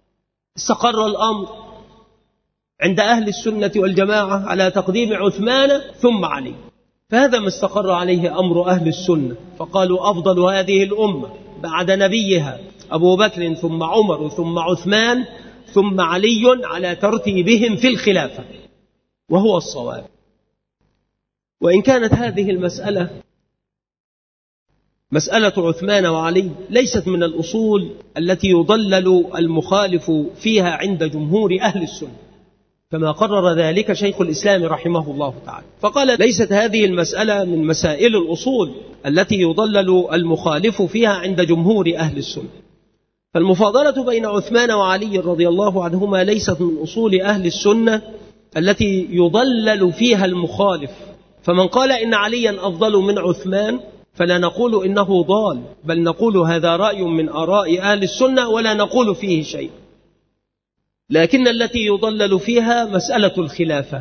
استقر الأمر عند أهل السنة والجماعة على تقديم عثمان ثم علي، فهذا ما استقر عليه أمر أهل السنة، فقالوا أفضل هذه الأمة بعد نبيها أبو بكر ثم عمر ثم عثمان ثم علي على ترتيبهم في الخلافة، وهو الصواب. وإن كانت هذه المسألة مسألة عثمان وعلي ليست من الأصول التي يضلل المخالف فيها عند جمهور أهل السنة، كما قرر ذلك شيخ الإسلام رحمه الله تعالى، فقال ليست هذه المسألة من مسائل الأصول التي يضلل المخالف فيها عند جمهور أهل السنة. فالمفاضلة بين عثمان وعلي رضي الله عنهما ليست من أصول أهل السنة التي يضلل فيها المخالف، فمن قال إن عليا أفضل من عثمان فلا نقول إنه ضال، بل نقول هذا رأي من آراء أهل السنة ولا نقول فيه شيء. لكن التي يضلل فيها مسألة الخلافة،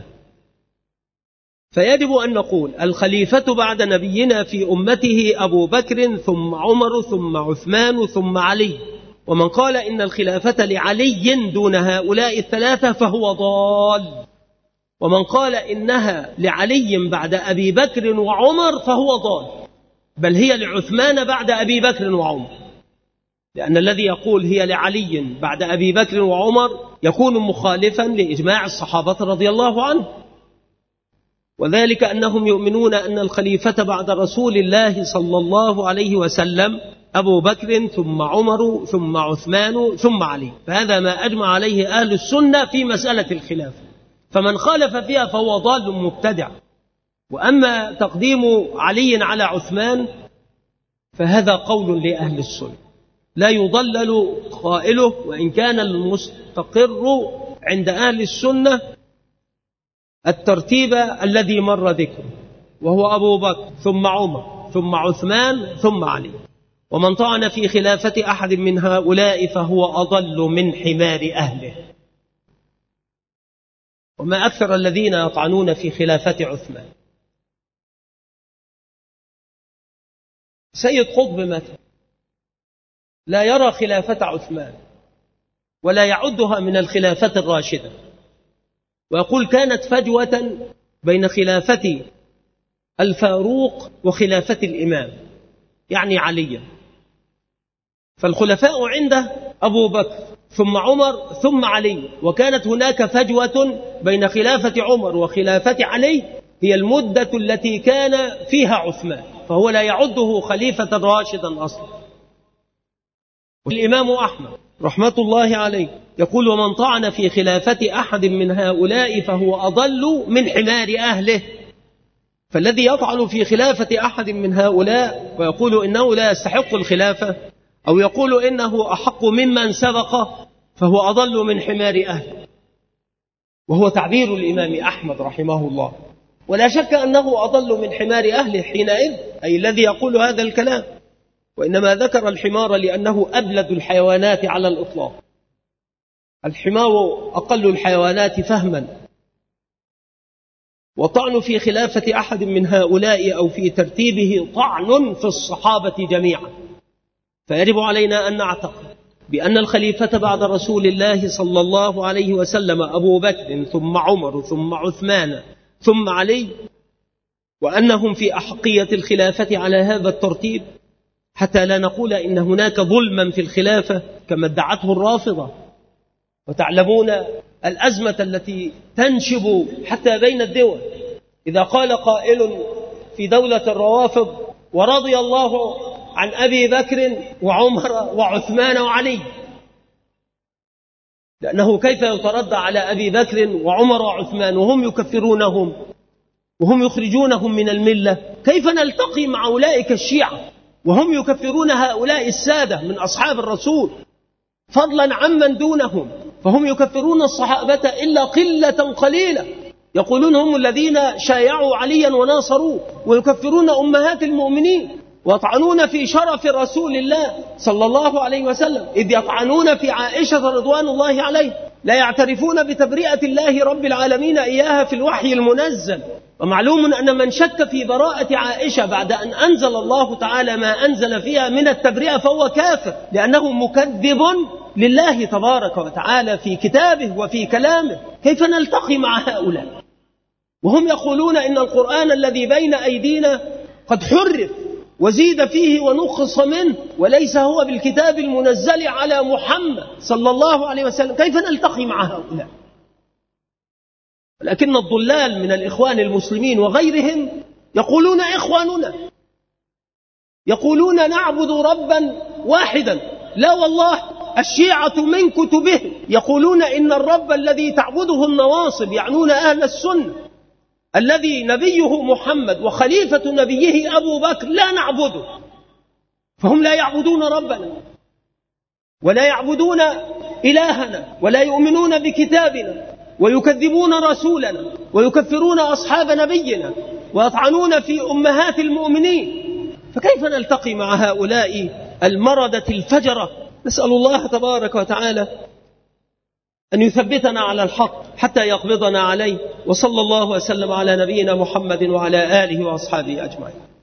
فيجب أن نقول الخليفة بعد نبينا في أمته أبو بكر ثم عمر ثم عثمان ثم علي، ومن قال إن الخلافة لعلي دون هؤلاء الثلاثة فهو ضال، ومن قال إنها لعلي بعد أبي بكر وعمر فهو ضال، بل هي لعثمان بعد أبي بكر وعمر، لأن الذي يقول هي لعلي بعد أبي بكر وعمر يكون مخالفا لإجماع الصحابة رضي الله عنه، وذلك أنهم يؤمنون أن الخليفة بعد رسول الله صلى الله عليه وسلم أبو بكر ثم عمر ثم عثمان ثم علي، فهذا ما أجمع عليه أهل السنة في مسألة الخلافة، فمن خالف فيها فهو ضال مبتدع. وأما تقديم علي على عثمان فهذا قول لأهل السنة لا يضلل قائله، وإن كان المستقر عند أهل السنة الترتيب الذي مر ذكره، وهو أبو بكر ثم عمر ثم عثمان ثم علي. ومن طعن في خلافة أحد من هؤلاء فهو أضل من حمار أهله. وما أكثر الذين يطعنون في خلافة عثمان. سيد قطب مثلا لا يرى خلافة عثمان ولا يعدها من الخلافة الراشدة، ويقول كانت فجوة بين خلافة الفاروق وخلافة الإمام، يعني علي. فالخلفاء عنده أبو بكر ثم عمر ثم علي، وكانت هناك فجوة بين خلافة عمر وخلافة علي هي المدة التي كان فيها عثمان، فهو لا يعده خليفة راشدا أصلا. والإمام أحمد رحمة الله عليه يقول ومن طعن في خلافة أحد من هؤلاء فهو أضل من حمار أهله. فالذي يطعن في خلافة أحد من هؤلاء ويقول إنه لا يستحق الخلافة أو يقول إنه أحق ممن سبق فهو أضل من حمار أهله، وهو تعبير الإمام أحمد رحمه الله. ولا شك أنه أضل من حمار أهله حينئذ، أي الذي يقول هذا الكلام. وإنما ذكر الحمار لأنه أبلد الحيوانات على الإطلاق. الحمار أقل الحيوانات فهما. وطعن في خلافة أحد من هؤلاء أو في ترتيبه طعن في الصحابة جميعا. فيجب علينا أن نعتقد بأن الخليفة بعد رسول الله صلى الله عليه وسلم أبو بكر ثم عمر ثم عثمان ثم علي، وأنهم في أحقية الخلافة على هذا الترتيب، حتى لا نقول إن هناك ظلما في الخلافة كما ادعته الرافضة. وتعلمون الأزمة التي تنشب حتى بين الدول. إذا قال قائل في دولة الروافض ورضي الله عن أبي بكر وعمر وعثمان وعلي، لأنه كيف يتردى على أبي بكر وعمر وعثمان وهم يكفرونهم وهم يخرجونهم من الملة؟ كيف نلتقي مع أولئك الشيعة وهم يكفرون هؤلاء السادة من أصحاب الرسول، فضلا عمن دونهم؟ فهم يكفرون الصحابة إلا قلة قليلة، يقولون هم الذين شايعوا عليا وناصروه، ويكفرون أمهات المؤمنين ويطعنون في شرف رسول الله صلى الله عليه وسلم، إذ يطعنون في عائشة رضوان الله عليه، لا يعترفون بتبرئة الله رب العالمين إياها في الوحي المنزل. ومعلوم أن من شك في براءة عائشة بعد أن أنزل الله تعالى ما أنزل فيها من التبرئة فهو كافر، لأنه مكذب لله تبارك وتعالى في كتابه وفي كلامه. كيف نلتقي مع هؤلاء وهم يقولون إن القرآن الذي بين أيدينا قد حرف وزيد فيه ونقص منه وليس هو بالكتاب المنزل على محمد صلى الله عليه وسلم؟ كيف نلتقي مع هؤلاء؟ لكن الضلال من الإخوان المسلمين وغيرهم يقولون إخواننا، يقولون نعبد ربا واحدا. لا والله، الشيعة من كتبهم يقولون إن الرب الذي تعبده النواصب، يعنون أهل السنة، الذي نبيه محمد وخليفة نبيه أبو بكر لا نعبده. فهم لا يعبدون ربنا ولا يعبدون إلهنا ولا يؤمنون بكتابنا، ويكذبون رسولنا ويكفرون أصحاب نبينا ويطعنون في أمهات المؤمنين. فكيف نلتقي مع هؤلاء المردة الفجرة؟ نسأل الله تبارك وتعالى أن يثبتنا على الحق حتى يقبضنا عليه. وصلى الله وسلم على نبينا محمد وعلى آله وأصحابه أجمعين.